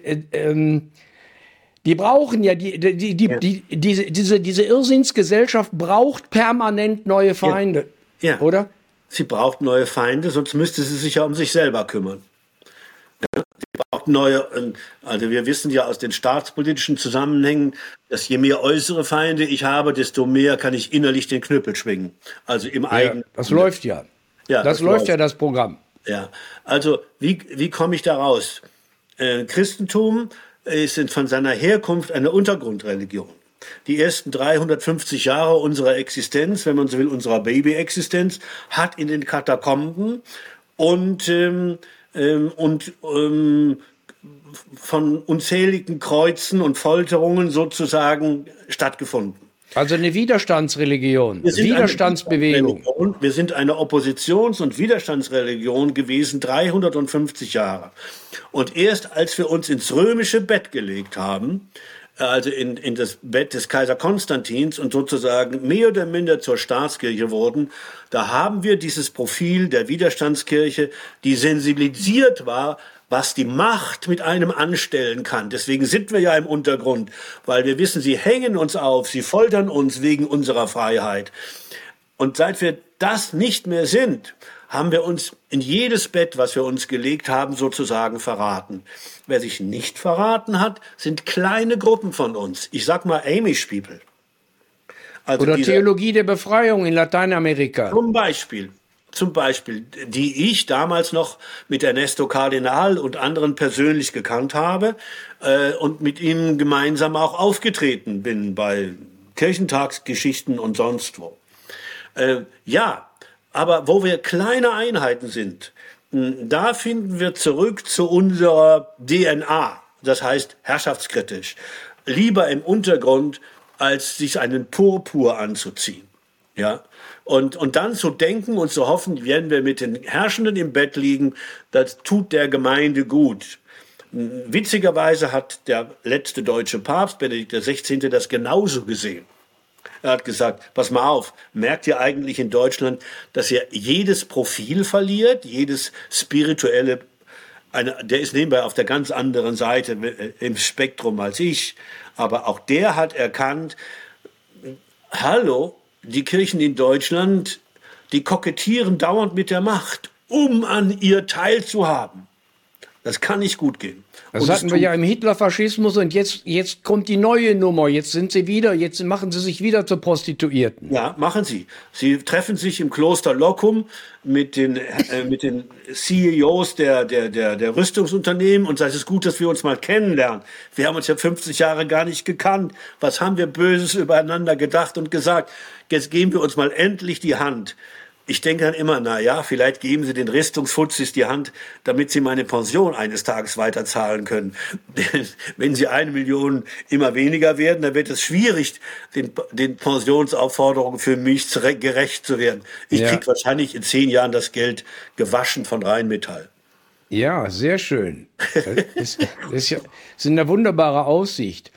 die brauchen ja, diese Irrsinnsgesellschaft braucht permanent neue Feinde, oder? Sie braucht neue Feinde, sonst müsste sie sich ja um sich selber kümmern. Sie braucht neue, also wir wissen ja aus den staatspolitischen Zusammenhängen, dass je mehr äußere Feinde ich habe, desto mehr kann ich innerlich den Knüppel schwingen. Also im eigenen. Das läuft ja. Das läuft ja, das Programm. Ja, also wie komme ich da raus? Christentum ist von seiner Herkunft eine Untergrundreligion. Die ersten 350 Jahre unserer Existenz, wenn man so will, unserer Baby-Existenz, hat in den Katakomben und von unzähligen Kreuzen und Folterungen sozusagen stattgefunden. Also eine Widerstandsreligion, Widerstandsbewegung. Wir sind eine Oppositions- und Widerstandsreligion gewesen, 350 Jahre. Und erst als wir uns ins römische Bett gelegt haben, also in das Bett des Kaiser Konstantins und sozusagen mehr oder minder zur Staatskirche wurden, da haben wir dieses Profil der Widerstandskirche, die sensibilisiert war, was die Macht mit einem anstellen kann. Deswegen sind wir ja im Untergrund, weil wir wissen, sie hängen uns auf, sie foltern uns wegen unserer Freiheit. Und seit wir das nicht mehr sind, haben wir uns in jedes Bett, was wir uns gelegt haben, sozusagen verraten. Wer sich nicht verraten hat, sind kleine Gruppen von uns. Ich sag mal Amish People. Also oder Theologie der Befreiung in Lateinamerika. Zum Beispiel, die ich damals noch mit Ernesto Cardenal und anderen persönlich gekannt habe und mit ihm gemeinsam auch aufgetreten bin bei Kirchentagsgeschichten und sonst wo. Aber wo wir kleine Einheiten sind, da finden wir zurück zu unserer DNA. Das heißt herrschaftskritisch. Lieber im Untergrund, als sich einen Purpur anzuziehen. Ja. Und dann zu denken und zu hoffen, werden wir mit den Herrschenden im Bett liegen, das tut der Gemeinde gut. Witzigerweise hat der letzte deutsche Papst, Benedikt XVI., das genauso gesehen. Er hat gesagt, pass mal auf, merkt ihr eigentlich in Deutschland, dass ihr jedes Profil verliert, jedes spirituelle, der ist nebenbei auf der ganz anderen Seite im Spektrum als ich, aber auch der hat erkannt, hallo, die Kirchen in Deutschland, die kokettieren dauernd mit der Macht, um an ihr teilzuhaben. Das kann nicht gut gehen. Das hatten wir ja im Hitlerfaschismus und jetzt kommt die neue Nummer. Jetzt machen sie sich wieder zu Prostituierten. Ja, machen sie. Sie treffen sich im Kloster Loccum mit den CEOs der Rüstungsunternehmen und sagen, es ist gut, dass wir uns mal kennenlernen. Wir haben uns ja 50 Jahre gar nicht gekannt. Was haben wir Böses übereinander gedacht und gesagt? Jetzt geben wir uns mal endlich die Hand. Ich denke dann immer, na ja, vielleicht geben sie den Rüstungsfuzis die Hand, damit sie meine Pension eines Tages weiterzahlen können. Denn wenn sie 1 Million immer weniger werden, dann wird es schwierig, den Pensionsaufforderungen für mich gerecht zu werden. Ich kriege wahrscheinlich in 10 Jahren das Geld gewaschen von Rheinmetall. Ja, sehr schön. Das ist eine wunderbare Aussicht.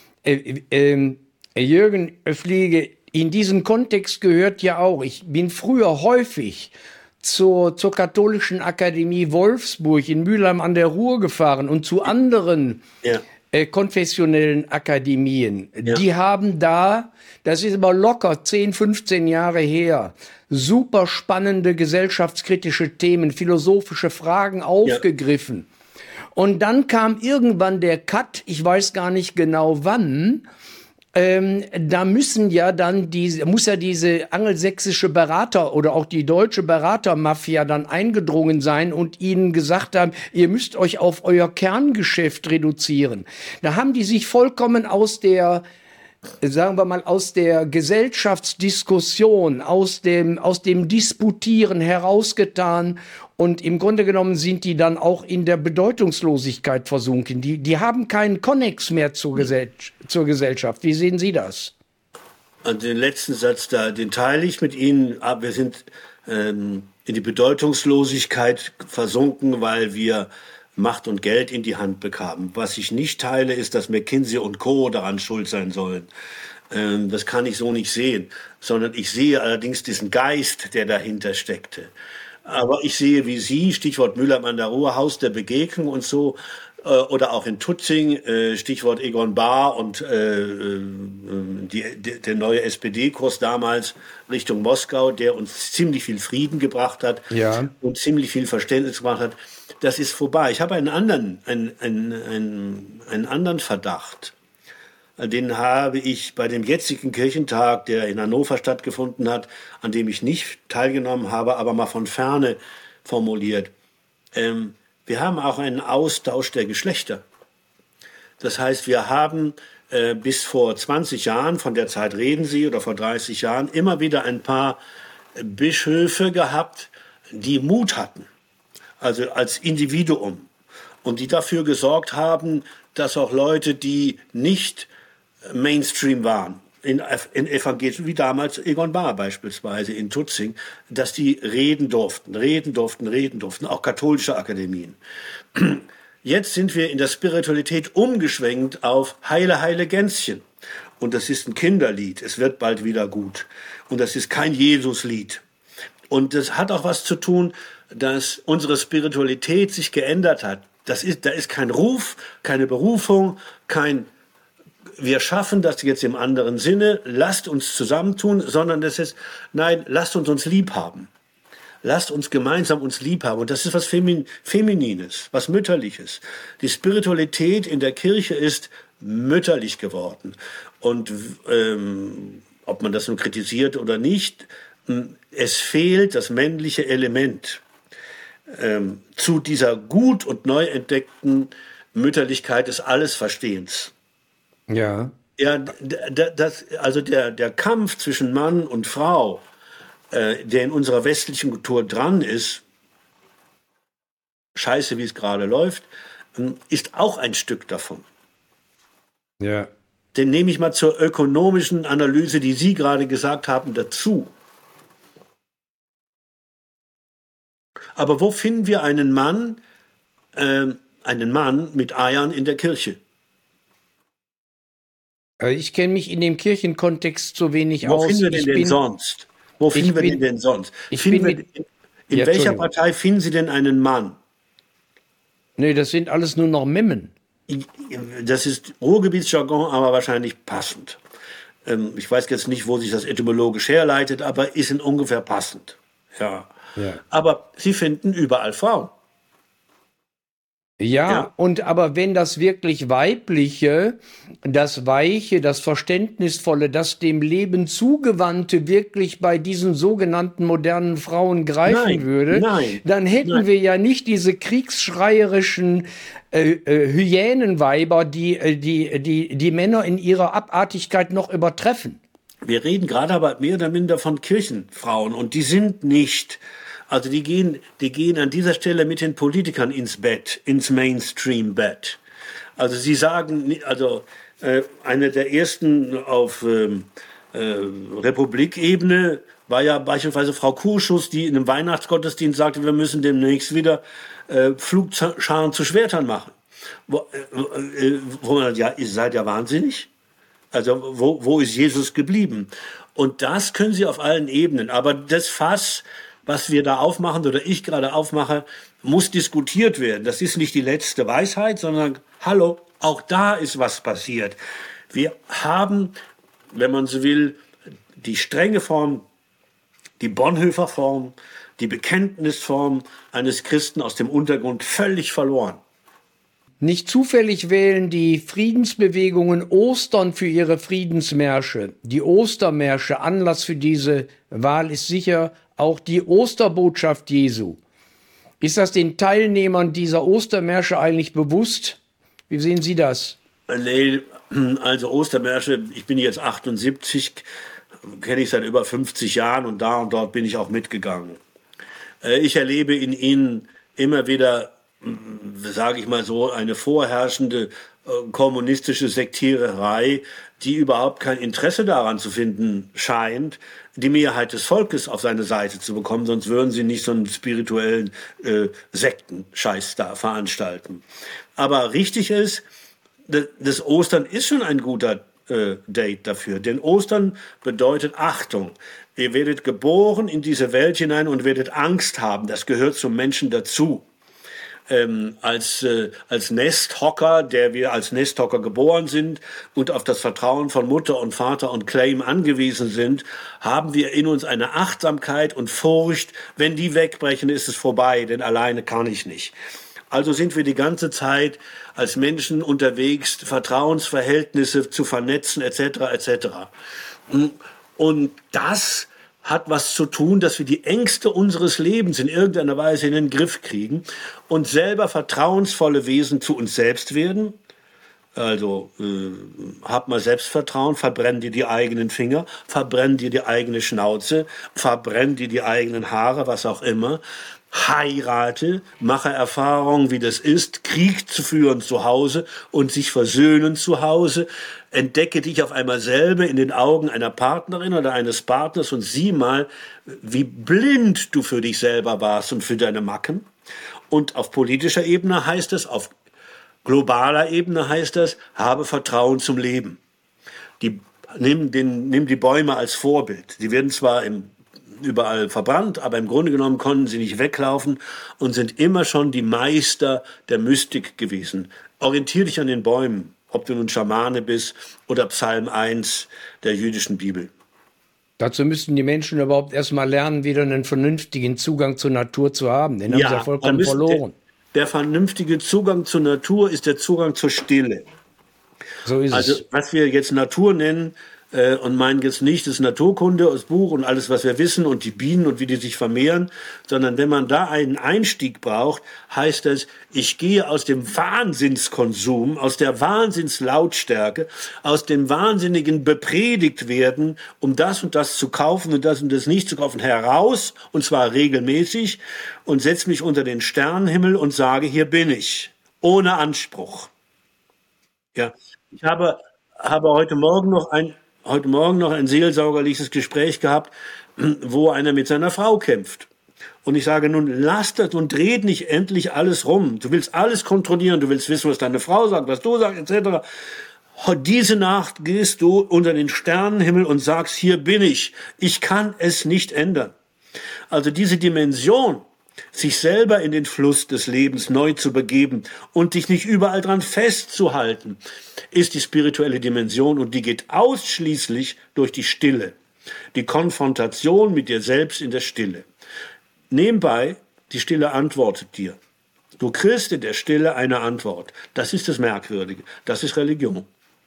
Jürgen Fliege, in diesem Kontext gehört ja auch, ich bin früher häufig zur Katholischen Akademie Wolfsburg in Mülheim an der Ruhr gefahren und zu anderen konfessionellen Akademien. Ja. Die haben da, das ist aber locker 10, 15 Jahre her, super spannende gesellschaftskritische Themen, philosophische Fragen aufgegriffen. Ja. Und dann kam irgendwann der Cut, ich weiß gar nicht genau wann, da muss ja diese angelsächsische Berater oder auch die deutsche Beratermafia dann eingedrungen sein und ihnen gesagt haben, ihr müsst euch auf euer Kerngeschäft reduzieren. Da haben die sich vollkommen aus der, sagen wir mal, aus der Gesellschaftsdiskussion, aus dem Disputieren herausgetan. Und im Grunde genommen sind die dann auch in der Bedeutungslosigkeit versunken. Die haben keinen Konnex mehr zur Gesellschaft. Wie sehen Sie das? Und den letzten Satz da, den teile ich mit Ihnen. Aber wir sind in die Bedeutungslosigkeit versunken, weil wir Macht und Geld in die Hand bekamen. Was ich nicht teile, ist, dass McKinsey und Co. daran schuld sein sollen. Das kann ich so nicht sehen, sondern ich sehe allerdings diesen Geist, der dahinter steckte. Aber ich sehe wie Sie, Stichwort Mülheim an der Ruhr, Haus der Begegnung und so, oder auch in Tutzing, Stichwort Egon Bahr und der neue SPD-Kurs damals Richtung Moskau, der uns ziemlich viel Frieden gebracht hat, Ja. und ziemlich viel Verständnis gemacht hat. Das ist vorbei. Ich habe einen anderen Verdacht. Den habe ich bei dem jetzigen Kirchentag, der in Hannover stattgefunden hat, an dem ich nicht teilgenommen habe, aber mal von ferne formuliert. Wir haben auch einen Austausch der Geschlechter. Das heißt, wir haben bis vor 20 Jahren, von der Zeit reden Sie, oder vor 30 Jahren, immer wieder ein paar Bischöfe gehabt, die Mut hatten, also als Individuum, und die dafür gesorgt haben, dass auch Leute, die nicht Mainstream waren, in Evangelien, wie damals Egon Bahr beispielsweise in Tutzing, dass die reden durften, auch katholische Akademien. Jetzt sind wir in der Spiritualität umgeschwenkt auf Heile, heile Gänschen. Und das ist ein Kinderlied, es wird bald wieder gut. Und das ist kein Jesuslied. Und das hat auch was zu tun, dass unsere Spiritualität sich geändert hat. Da ist kein Ruf, keine Berufung, wir schaffen das jetzt im anderen Sinne, lasst uns zusammentun, sondern das ist, nein, lasst uns lieb haben. Lasst uns gemeinsam uns lieb haben. Und das ist was Feminines, was Mütterliches. Die Spiritualität in der Kirche ist mütterlich geworden. Und ob man das nun kritisiert oder nicht, es fehlt das männliche Element zu dieser gut und neu entdeckten Mütterlichkeit des Allesverstehens. Ja. Ja, also der Kampf zwischen Mann und Frau, der in unserer westlichen Kultur dran ist, scheiße, wie es gerade läuft, ist auch ein Stück davon. Ja. Den nehme ich mal zur ökonomischen Analyse, die Sie gerade gesagt haben, dazu. Aber wo finden wir einen Mann mit Eiern in der Kirche? Ich kenne mich in dem Kirchenkontext so wenig aus. Wo finden wir den denn sonst? In welcher Partei finden Sie denn einen Mann? Nee, das sind alles nur noch Mimmen. Das ist Ruhrgebietsjargon, aber wahrscheinlich passend. Ich weiß jetzt nicht, wo sich das etymologisch herleitet, aber ist ungefähr passend. Ja. Aber Sie finden überall Frauen. Ja, und aber wenn das wirklich Weibliche, das Weiche, das Verständnisvolle, das dem Leben Zugewandte wirklich bei diesen sogenannten modernen Frauen greifen würde, dann hätten wir ja nicht diese kriegsschreierischen Hyänenweiber, die Männer in ihrer Abartigkeit noch übertreffen. Wir reden gerade aber mehr oder minder von Kirchenfrauen, und die sind nicht... Also die gehen an dieser Stelle mit den Politikern ins Bett, ins Mainstream-Bett. Also sie sagen, eine der ersten auf Republikebene war ja beispielsweise Frau Kurschus, die in einem Weihnachtsgottesdienst sagte, wir müssen demnächst wieder Pflugscharen zu Schwertern machen. Wo man sagt, ja, ihr seid ja wahnsinnig. Also wo ist Jesus geblieben? Und das können Sie auf allen Ebenen. Aber das Fass, was wir da aufmachen oder ich gerade aufmache, muss diskutiert werden. Das ist nicht die letzte Weisheit, sondern, hallo, auch da ist was passiert. Wir haben, wenn man so will, die strenge Form, die Bonhoeffer Form, die Bekenntnisform eines Christen aus dem Untergrund völlig verloren. Nicht zufällig wählen die Friedensbewegungen Ostern für ihre Friedensmärsche. Die Ostermärsche, Anlass für diese Wahl ist sicher auch die Osterbotschaft Jesu. Ist das den Teilnehmern dieser Ostermärsche eigentlich bewusst? Wie sehen Sie das? Nee, also Ostermärsche, ich bin jetzt 78, kenne ich seit über 50 Jahren, und da und dort bin ich auch mitgegangen. Ich erlebe in ihnen immer wieder, sage ich mal so, eine vorherrschende kommunistische Sektiererei, die überhaupt kein Interesse daran zu finden scheint, die Mehrheit des Volkes auf seine Seite zu bekommen, sonst würden sie nicht so einen spirituellen Sektenscheiß da veranstalten. Aber richtig ist, das Ostern ist schon ein guter Date dafür, denn Ostern bedeutet Achtung. Ihr werdet geboren in diese Welt hinein und werdet Angst haben, das gehört zum Menschen dazu. Als Nesthocker, der wir als Nesthocker geboren sind und auf das Vertrauen von Mutter und Vater und Claim angewiesen sind, haben wir in uns eine Achtsamkeit und Furcht. Wenn die wegbrechen, ist es vorbei, denn alleine kann ich nicht. Also sind wir die ganze Zeit als Menschen unterwegs, Vertrauensverhältnisse zu vernetzen, etc., etc. Und das hat was zu tun, dass wir die Ängste unseres Lebens in irgendeiner Weise in den Griff kriegen und selber vertrauensvolle Wesen zu uns selbst werden. Also hab mal Selbstvertrauen, verbrenn dir die eigenen Finger, verbrenn dir die eigene Schnauze, verbrenn dir die eigenen Haare, was auch immer. Heirate, mache Erfahrungen, wie das ist, Krieg zu führen zu Hause und sich versöhnen zu Hause. Entdecke dich auf einmal selber in den Augen einer Partnerin oder eines Partners und sieh mal, wie blind du für dich selber warst und für deine Macken. Und auf politischer Ebene heißt es, auf globaler Ebene heißt das, habe Vertrauen zum Leben. Nimm die Bäume als Vorbild. Die werden zwar überall verbrannt, aber im Grunde genommen konnten sie nicht weglaufen und sind immer schon die Meister der Mystik gewesen. Orientier dich an den Bäumen, ob du nun Schamane bist oder Psalm 1 der jüdischen Bibel. Dazu müssten die Menschen überhaupt erstmal lernen, wieder einen vernünftigen Zugang zur Natur zu haben. Den haben sie ja vollkommen verloren. Der vernünftige Zugang zur Natur ist der Zugang zur Stille. So ist also, es. Was wir jetzt Natur nennen, und meinen jetzt nicht das Naturkunde, das Buch und alles, was wir wissen und die Bienen und wie die sich vermehren, sondern wenn man da einen Einstieg braucht, heißt das, ich gehe aus dem Wahnsinnskonsum, aus der Wahnsinnslautstärke, aus dem wahnsinnigen bepredigt werden, um das und das zu kaufen und das nicht zu kaufen, heraus, und zwar regelmäßig, und setze mich unter den Sternenhimmel und sage, hier bin ich, ohne Anspruch. Ja, ich habe heute Morgen noch ein seelsorgerliches Gespräch gehabt, wo einer mit seiner Frau kämpft. Und ich sage nun, lass das und dreht nicht endlich alles rum. Du willst alles kontrollieren, du willst wissen, was deine Frau sagt, was du sagst, etc. Diese Nacht gehst du unter den Sternenhimmel und sagst, hier bin ich kann es nicht ändern. Also diese Dimension, sich selber in den Fluss des Lebens neu zu begeben und dich nicht überall dran festzuhalten, ist die spirituelle Dimension und die geht ausschließlich durch die Stille. Die Konfrontation mit dir selbst in der Stille. Nebenbei, die Stille antwortet dir. Du kriegst in der Stille eine Antwort. Das ist das Merkwürdige. Das ist Religion.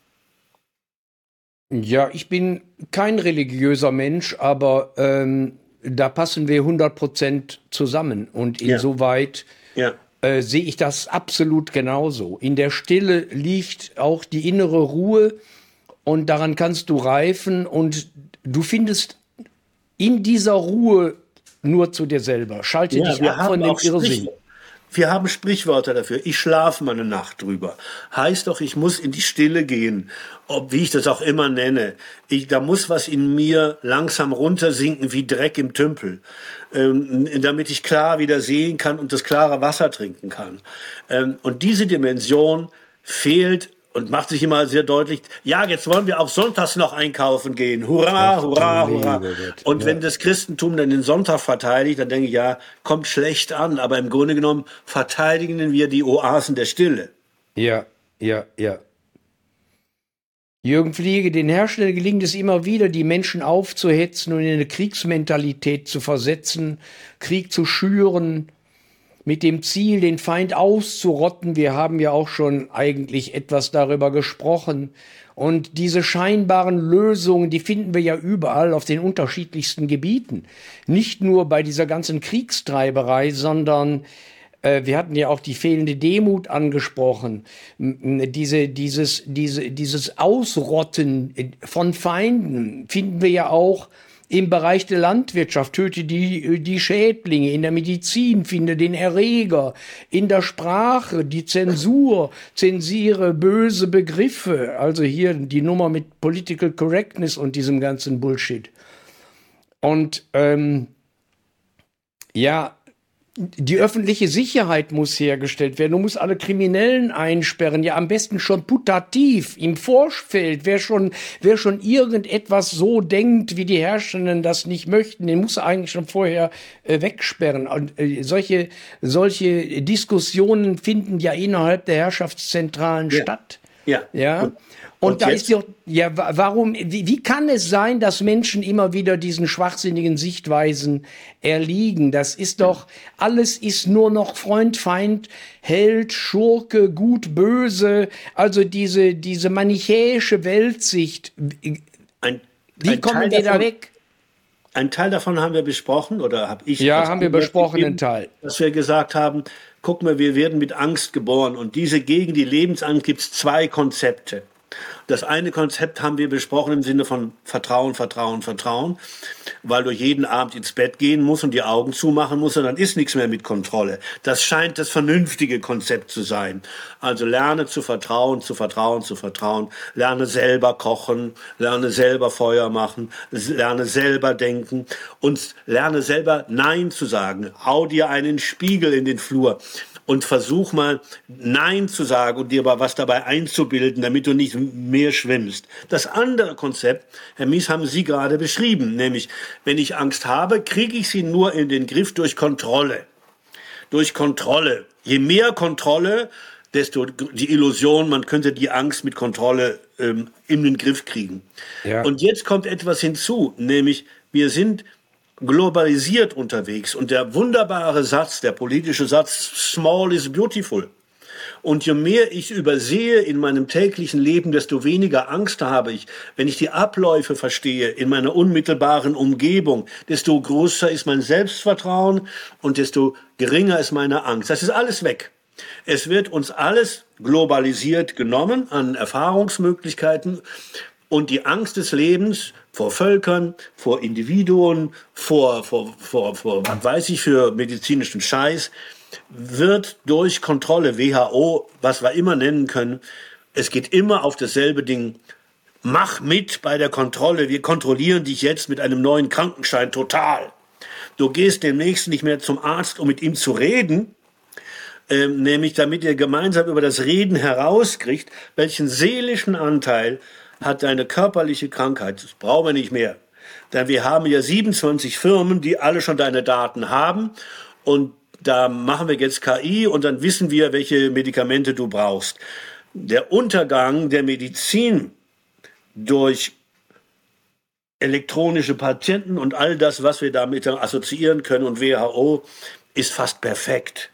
Ja, ich bin kein religiöser Mensch, aber da passen wir 100% zusammen. Und insoweit sehe ich das absolut genauso. In der Stille liegt auch die innere Ruhe und daran kannst du reifen und du findest in dieser Ruhe nur zu dir selber. Schalte dich ab von dem Irrsinn. Wir haben Sprichwörter dafür. Ich schlafe mal eine Nacht drüber. Heißt doch, ich muss in die Stille gehen, wie ich das auch immer nenne. Da muss was in mir langsam runtersinken wie Dreck im Tümpel, damit ich klar wieder sehen kann und das klare Wasser trinken kann. Und diese Dimension fehlt und macht sich immer sehr deutlich, ja, jetzt wollen wir auch sonntags noch einkaufen gehen. Hurra, hurra, hurra. Und wenn das Christentum dann den Sonntag verteidigt, dann denke ich, ja, kommt schlecht an. Aber im Grunde genommen verteidigen wir die Oasen der Stille. Ja. Jürgen Fliege, den Herrschern gelingt es immer wieder, die Menschen aufzuhetzen und in eine Kriegsmentalität zu versetzen, Krieg zu schüren, mit dem Ziel, den Feind auszurotten. Wir haben ja auch schon eigentlich etwas darüber gesprochen. Und diese scheinbaren Lösungen, die finden wir ja überall auf den unterschiedlichsten Gebieten. Nicht nur bei dieser ganzen Kriegstreiberei, sondern wir hatten ja auch die fehlende Demut angesprochen. Dieses Ausrotten von Feinden finden wir ja auch im Bereich der Landwirtschaft, töte die Schädlinge, in der Medizin finde den Erreger, in der Sprache die Zensur, zensiere böse Begriffe, also hier die Nummer mit Political Correctness und diesem ganzen Bullshit. Und ja, die öffentliche Sicherheit muss hergestellt werden. Du musst alle Kriminellen einsperren. Ja, am besten schon putativ im Vorfeld. Wer schon irgendetwas so denkt, wie die Herrschenden das nicht möchten, den muss er eigentlich schon vorher wegsperren. Und solche Diskussionen finden ja innerhalb der Herrschaftszentralen statt. Ja. Und da ist ja, warum, wie kann es sein, dass Menschen immer wieder diesen schwachsinnigen Sichtweisen erliegen? Das ist doch, alles ist nur noch Freund, Feind, Held, Schurke, Gut, Böse. Also diese manichäische Weltsicht. Wie kommen wir da weg? Ein Teil davon haben wir besprochen, oder habe ich? Ja, haben wir besprochen, einen Teil. Dass wir gesagt haben, guck mal, wir werden mit Angst geboren. Und gegen die Lebensangst gibt es zwei Konzepte. Das eine Konzept haben wir besprochen im Sinne von Vertrauen, Vertrauen, Vertrauen, weil du jeden Abend ins Bett gehen musst und die Augen zumachen musst und dann ist nichts mehr mit Kontrolle. Das scheint das vernünftige Konzept zu sein. Also lerne zu vertrauen, zu vertrauen, zu vertrauen. Lerne selber kochen, lerne selber Feuer machen, lerne selber denken und lerne selber Nein zu sagen. Hau dir einen Spiegel in den Flur. Und versuch mal, Nein zu sagen und dir aber was dabei einzubilden, damit du nicht mehr schwimmst. Das andere Konzept, Herr Mies, haben Sie gerade beschrieben, nämlich, wenn ich Angst habe, kriege ich sie nur in den Griff durch Kontrolle. Durch Kontrolle. Je mehr Kontrolle, desto die Illusion, man könnte die Angst mit Kontrolle in den Griff kriegen. Ja. Und jetzt kommt etwas hinzu, nämlich, wir sind globalisiert unterwegs und der wunderbare Satz, der politische Satz, small is beautiful. Und je mehr ich übersehe in meinem täglichen Leben, desto weniger Angst habe ich. Wenn ich die Abläufe verstehe in meiner unmittelbaren Umgebung, desto größer ist mein Selbstvertrauen und desto geringer ist meine Angst. Das ist alles weg. Es wird uns alles globalisiert genommen an Erfahrungsmöglichkeiten. Und die Angst des Lebens vor Völkern, vor Individuen, vor was weiß ich, für medizinischen Scheiß, wird durch Kontrolle, WHO, was wir immer nennen können, es geht immer auf dasselbe Ding. Mach mit bei der Kontrolle, wir kontrollieren dich jetzt mit einem neuen Krankenschein total. Du gehst demnächst nicht mehr zum Arzt, um mit ihm zu reden, nämlich damit ihr gemeinsam über das Reden herauskriegt, welchen seelischen Anteil hat deine körperliche Krankheit. Das brauchen wir nicht mehr. Denn wir haben ja 27 Firmen, die alle schon deine Daten haben. Und da machen wir jetzt KI und dann wissen wir, welche Medikamente du brauchst. Der Untergang der Medizin durch elektronische Patienten und all das, was wir damit assoziieren können und WHO, ist fast perfekt.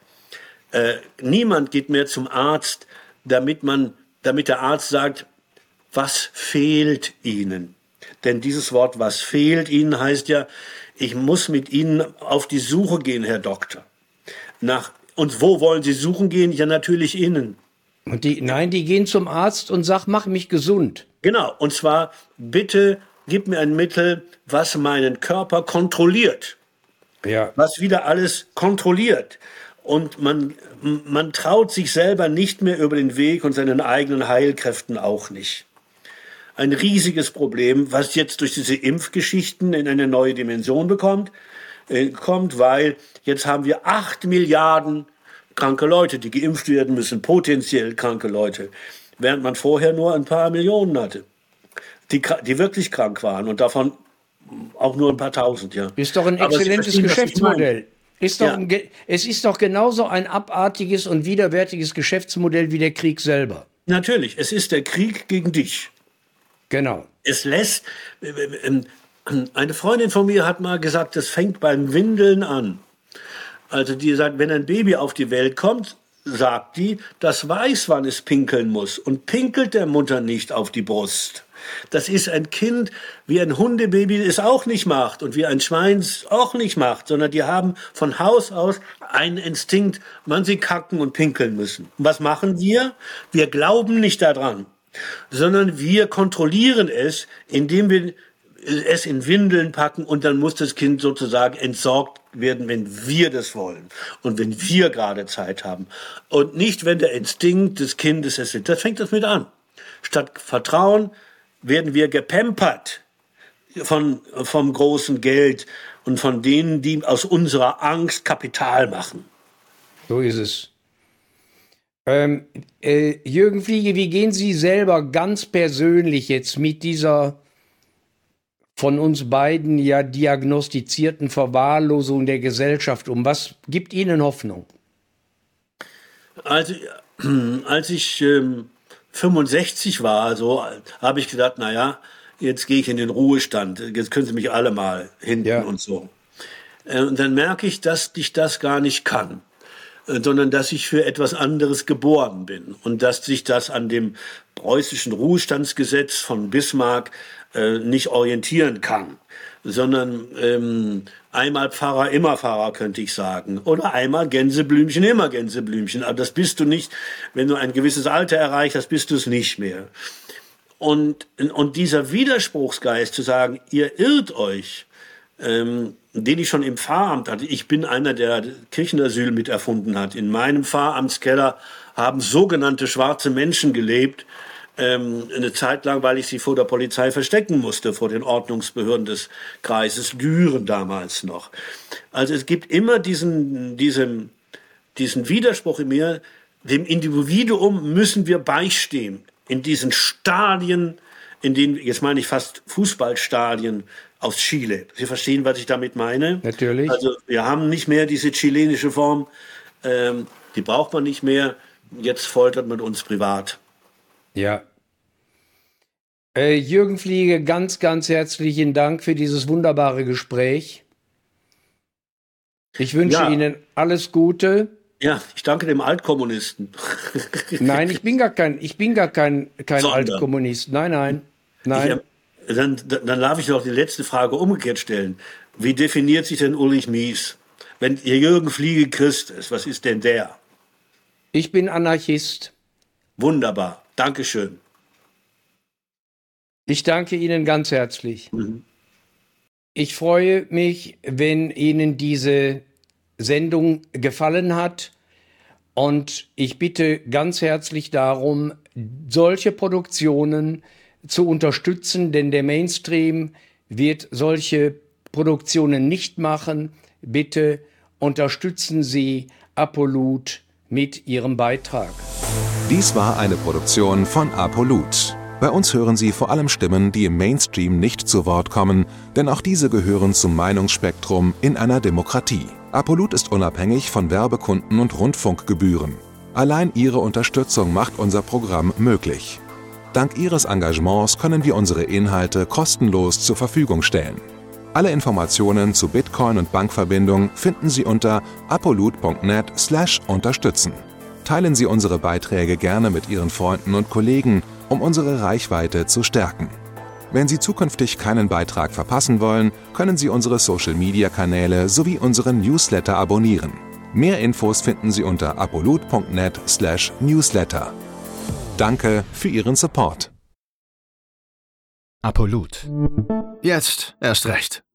Niemand geht mehr zum Arzt, damit der Arzt sagt, was fehlt Ihnen? Denn dieses Wort, was fehlt Ihnen, heißt ja, ich muss mit Ihnen auf die Suche gehen, Herr Doktor. Und wo wollen Sie suchen gehen? Ja, natürlich innen. Und die gehen zum Arzt und sagen, mach mich gesund. Genau, und zwar, bitte gib mir ein Mittel, was meinen Körper kontrolliert. Ja. Was wieder alles kontrolliert. Und man traut sich selber nicht mehr über den Weg und seinen eigenen Heilkräften auch nicht. Ein riesiges Problem, was jetzt durch diese Impfgeschichten in eine neue Dimension kommt, weil jetzt haben wir 8 Milliarden kranke Leute, die geimpft werden müssen, potenziell kranke Leute, während man vorher nur ein paar Millionen hatte, die wirklich krank waren und davon auch nur ein paar Tausend. Ja. Ist doch ein exzellentes Geschäftsmodell. Es ist doch genauso ein abartiges und widerwärtiges Geschäftsmodell wie der Krieg selber. Natürlich, es ist der Krieg gegen dich. Genau. Es lässt, eine Freundin von mir hat mal gesagt, das fängt beim Windeln an. Also die sagt, wenn ein Baby auf die Welt kommt, sagt die, das weiß, wann es pinkeln muss und pinkelt der Mutter nicht auf die Brust. Das ist ein Kind, wie ein Hundebaby es auch nicht macht und wie ein Schwein es auch nicht macht, sondern die haben von Haus aus einen Instinkt, wann sie kacken und pinkeln müssen. Und was machen wir? Wir glauben nicht daran, sondern wir kontrollieren es, indem wir es in Windeln packen und dann muss das Kind sozusagen entsorgt werden, wenn wir das wollen und wenn wir gerade Zeit haben. Und nicht, wenn der Instinkt des Kindes es will. Das fängt das mit an. Statt Vertrauen werden wir gepampert vom großen Geld und von denen, die aus unserer Angst Kapital machen. So ist es. Jürgen Fliege, wie gehen Sie selber ganz persönlich jetzt mit dieser von uns beiden ja diagnostizierten Verwahrlosung der Gesellschaft um? Was gibt Ihnen Hoffnung? Also, als ich 65 war, so habe ich gedacht, naja, jetzt gehe ich in den Ruhestand, jetzt können Sie mich alle mal hinten und so. Und dann merke ich, dass ich das gar nicht kann, sondern dass ich für etwas anderes geboren bin und dass sich das an dem preußischen Ruhestandsgesetz von Bismarck nicht orientieren kann, sondern einmal Pfarrer, immer Pfarrer, könnte ich sagen. Oder einmal Gänseblümchen, immer Gänseblümchen. Aber das bist du nicht, wenn du ein gewisses Alter erreicht hast, bist du es nicht mehr. Und dieser Widerspruchsgeist zu sagen, ihr irrt euch, den ich schon im Pfarramt hatte. Ich bin einer, der Kirchenasyl mit erfunden hat. In meinem Pfarramtskeller haben sogenannte schwarze Menschen gelebt, eine Zeit lang, weil ich sie vor der Polizei verstecken musste, vor den Ordnungsbehörden des Kreises Düren damals noch. Also es gibt immer diesen Widerspruch in mir, dem Individuum müssen wir beistehen. In diesen Stadien, in denen, jetzt meine ich fast Fußballstadien aus Chile. Sie verstehen, was ich damit meine? Natürlich. Also wir haben nicht mehr diese chilenische Form, die braucht man nicht mehr. Jetzt foltert man uns privat. Ja. Jürgen Fliege, ganz, ganz herzlichen Dank für dieses wunderbare Gespräch. Ich wünsche Ihnen alles Gute. Ja, ich danke dem Altkommunisten. Nein, ich bin gar kein Altkommunist. Nein. Dann darf ich doch die letzte Frage umgekehrt stellen. Wie definiert sich denn Ulrich Mies? Wenn Jürgen Fliege Christ ist, was ist denn der? Ich bin Anarchist. Wunderbar. Dankeschön. Ich danke Ihnen ganz herzlich. Ich freue mich, wenn Ihnen diese Sendung gefallen hat. Und ich bitte ganz herzlich darum, solche Produktionen zu unterstützen, denn der Mainstream wird solche Produktionen nicht machen. Bitte unterstützen Sie Apollut mit Ihrem Beitrag. Dies war eine Produktion von Apollut. Bei uns hören Sie vor allem Stimmen, die im Mainstream nicht zu Wort kommen, denn auch diese gehören zum Meinungsspektrum in einer Demokratie. Apollut ist unabhängig von Werbekunden und Rundfunkgebühren. Allein Ihre Unterstützung macht unser Programm möglich. Dank Ihres Engagements können wir unsere Inhalte kostenlos zur Verfügung stellen. Alle Informationen zu Bitcoin und Bankverbindung finden Sie unter apollut.net/unterstützen. Teilen Sie unsere Beiträge gerne mit Ihren Freunden und Kollegen, um unsere Reichweite zu stärken. Wenn Sie zukünftig keinen Beitrag verpassen wollen, können Sie unsere Social-Media-Kanäle sowie unseren Newsletter abonnieren. Mehr Infos finden Sie unter apollut.net/newsletter. Danke für Ihren Support. Apollut. Jetzt erst recht.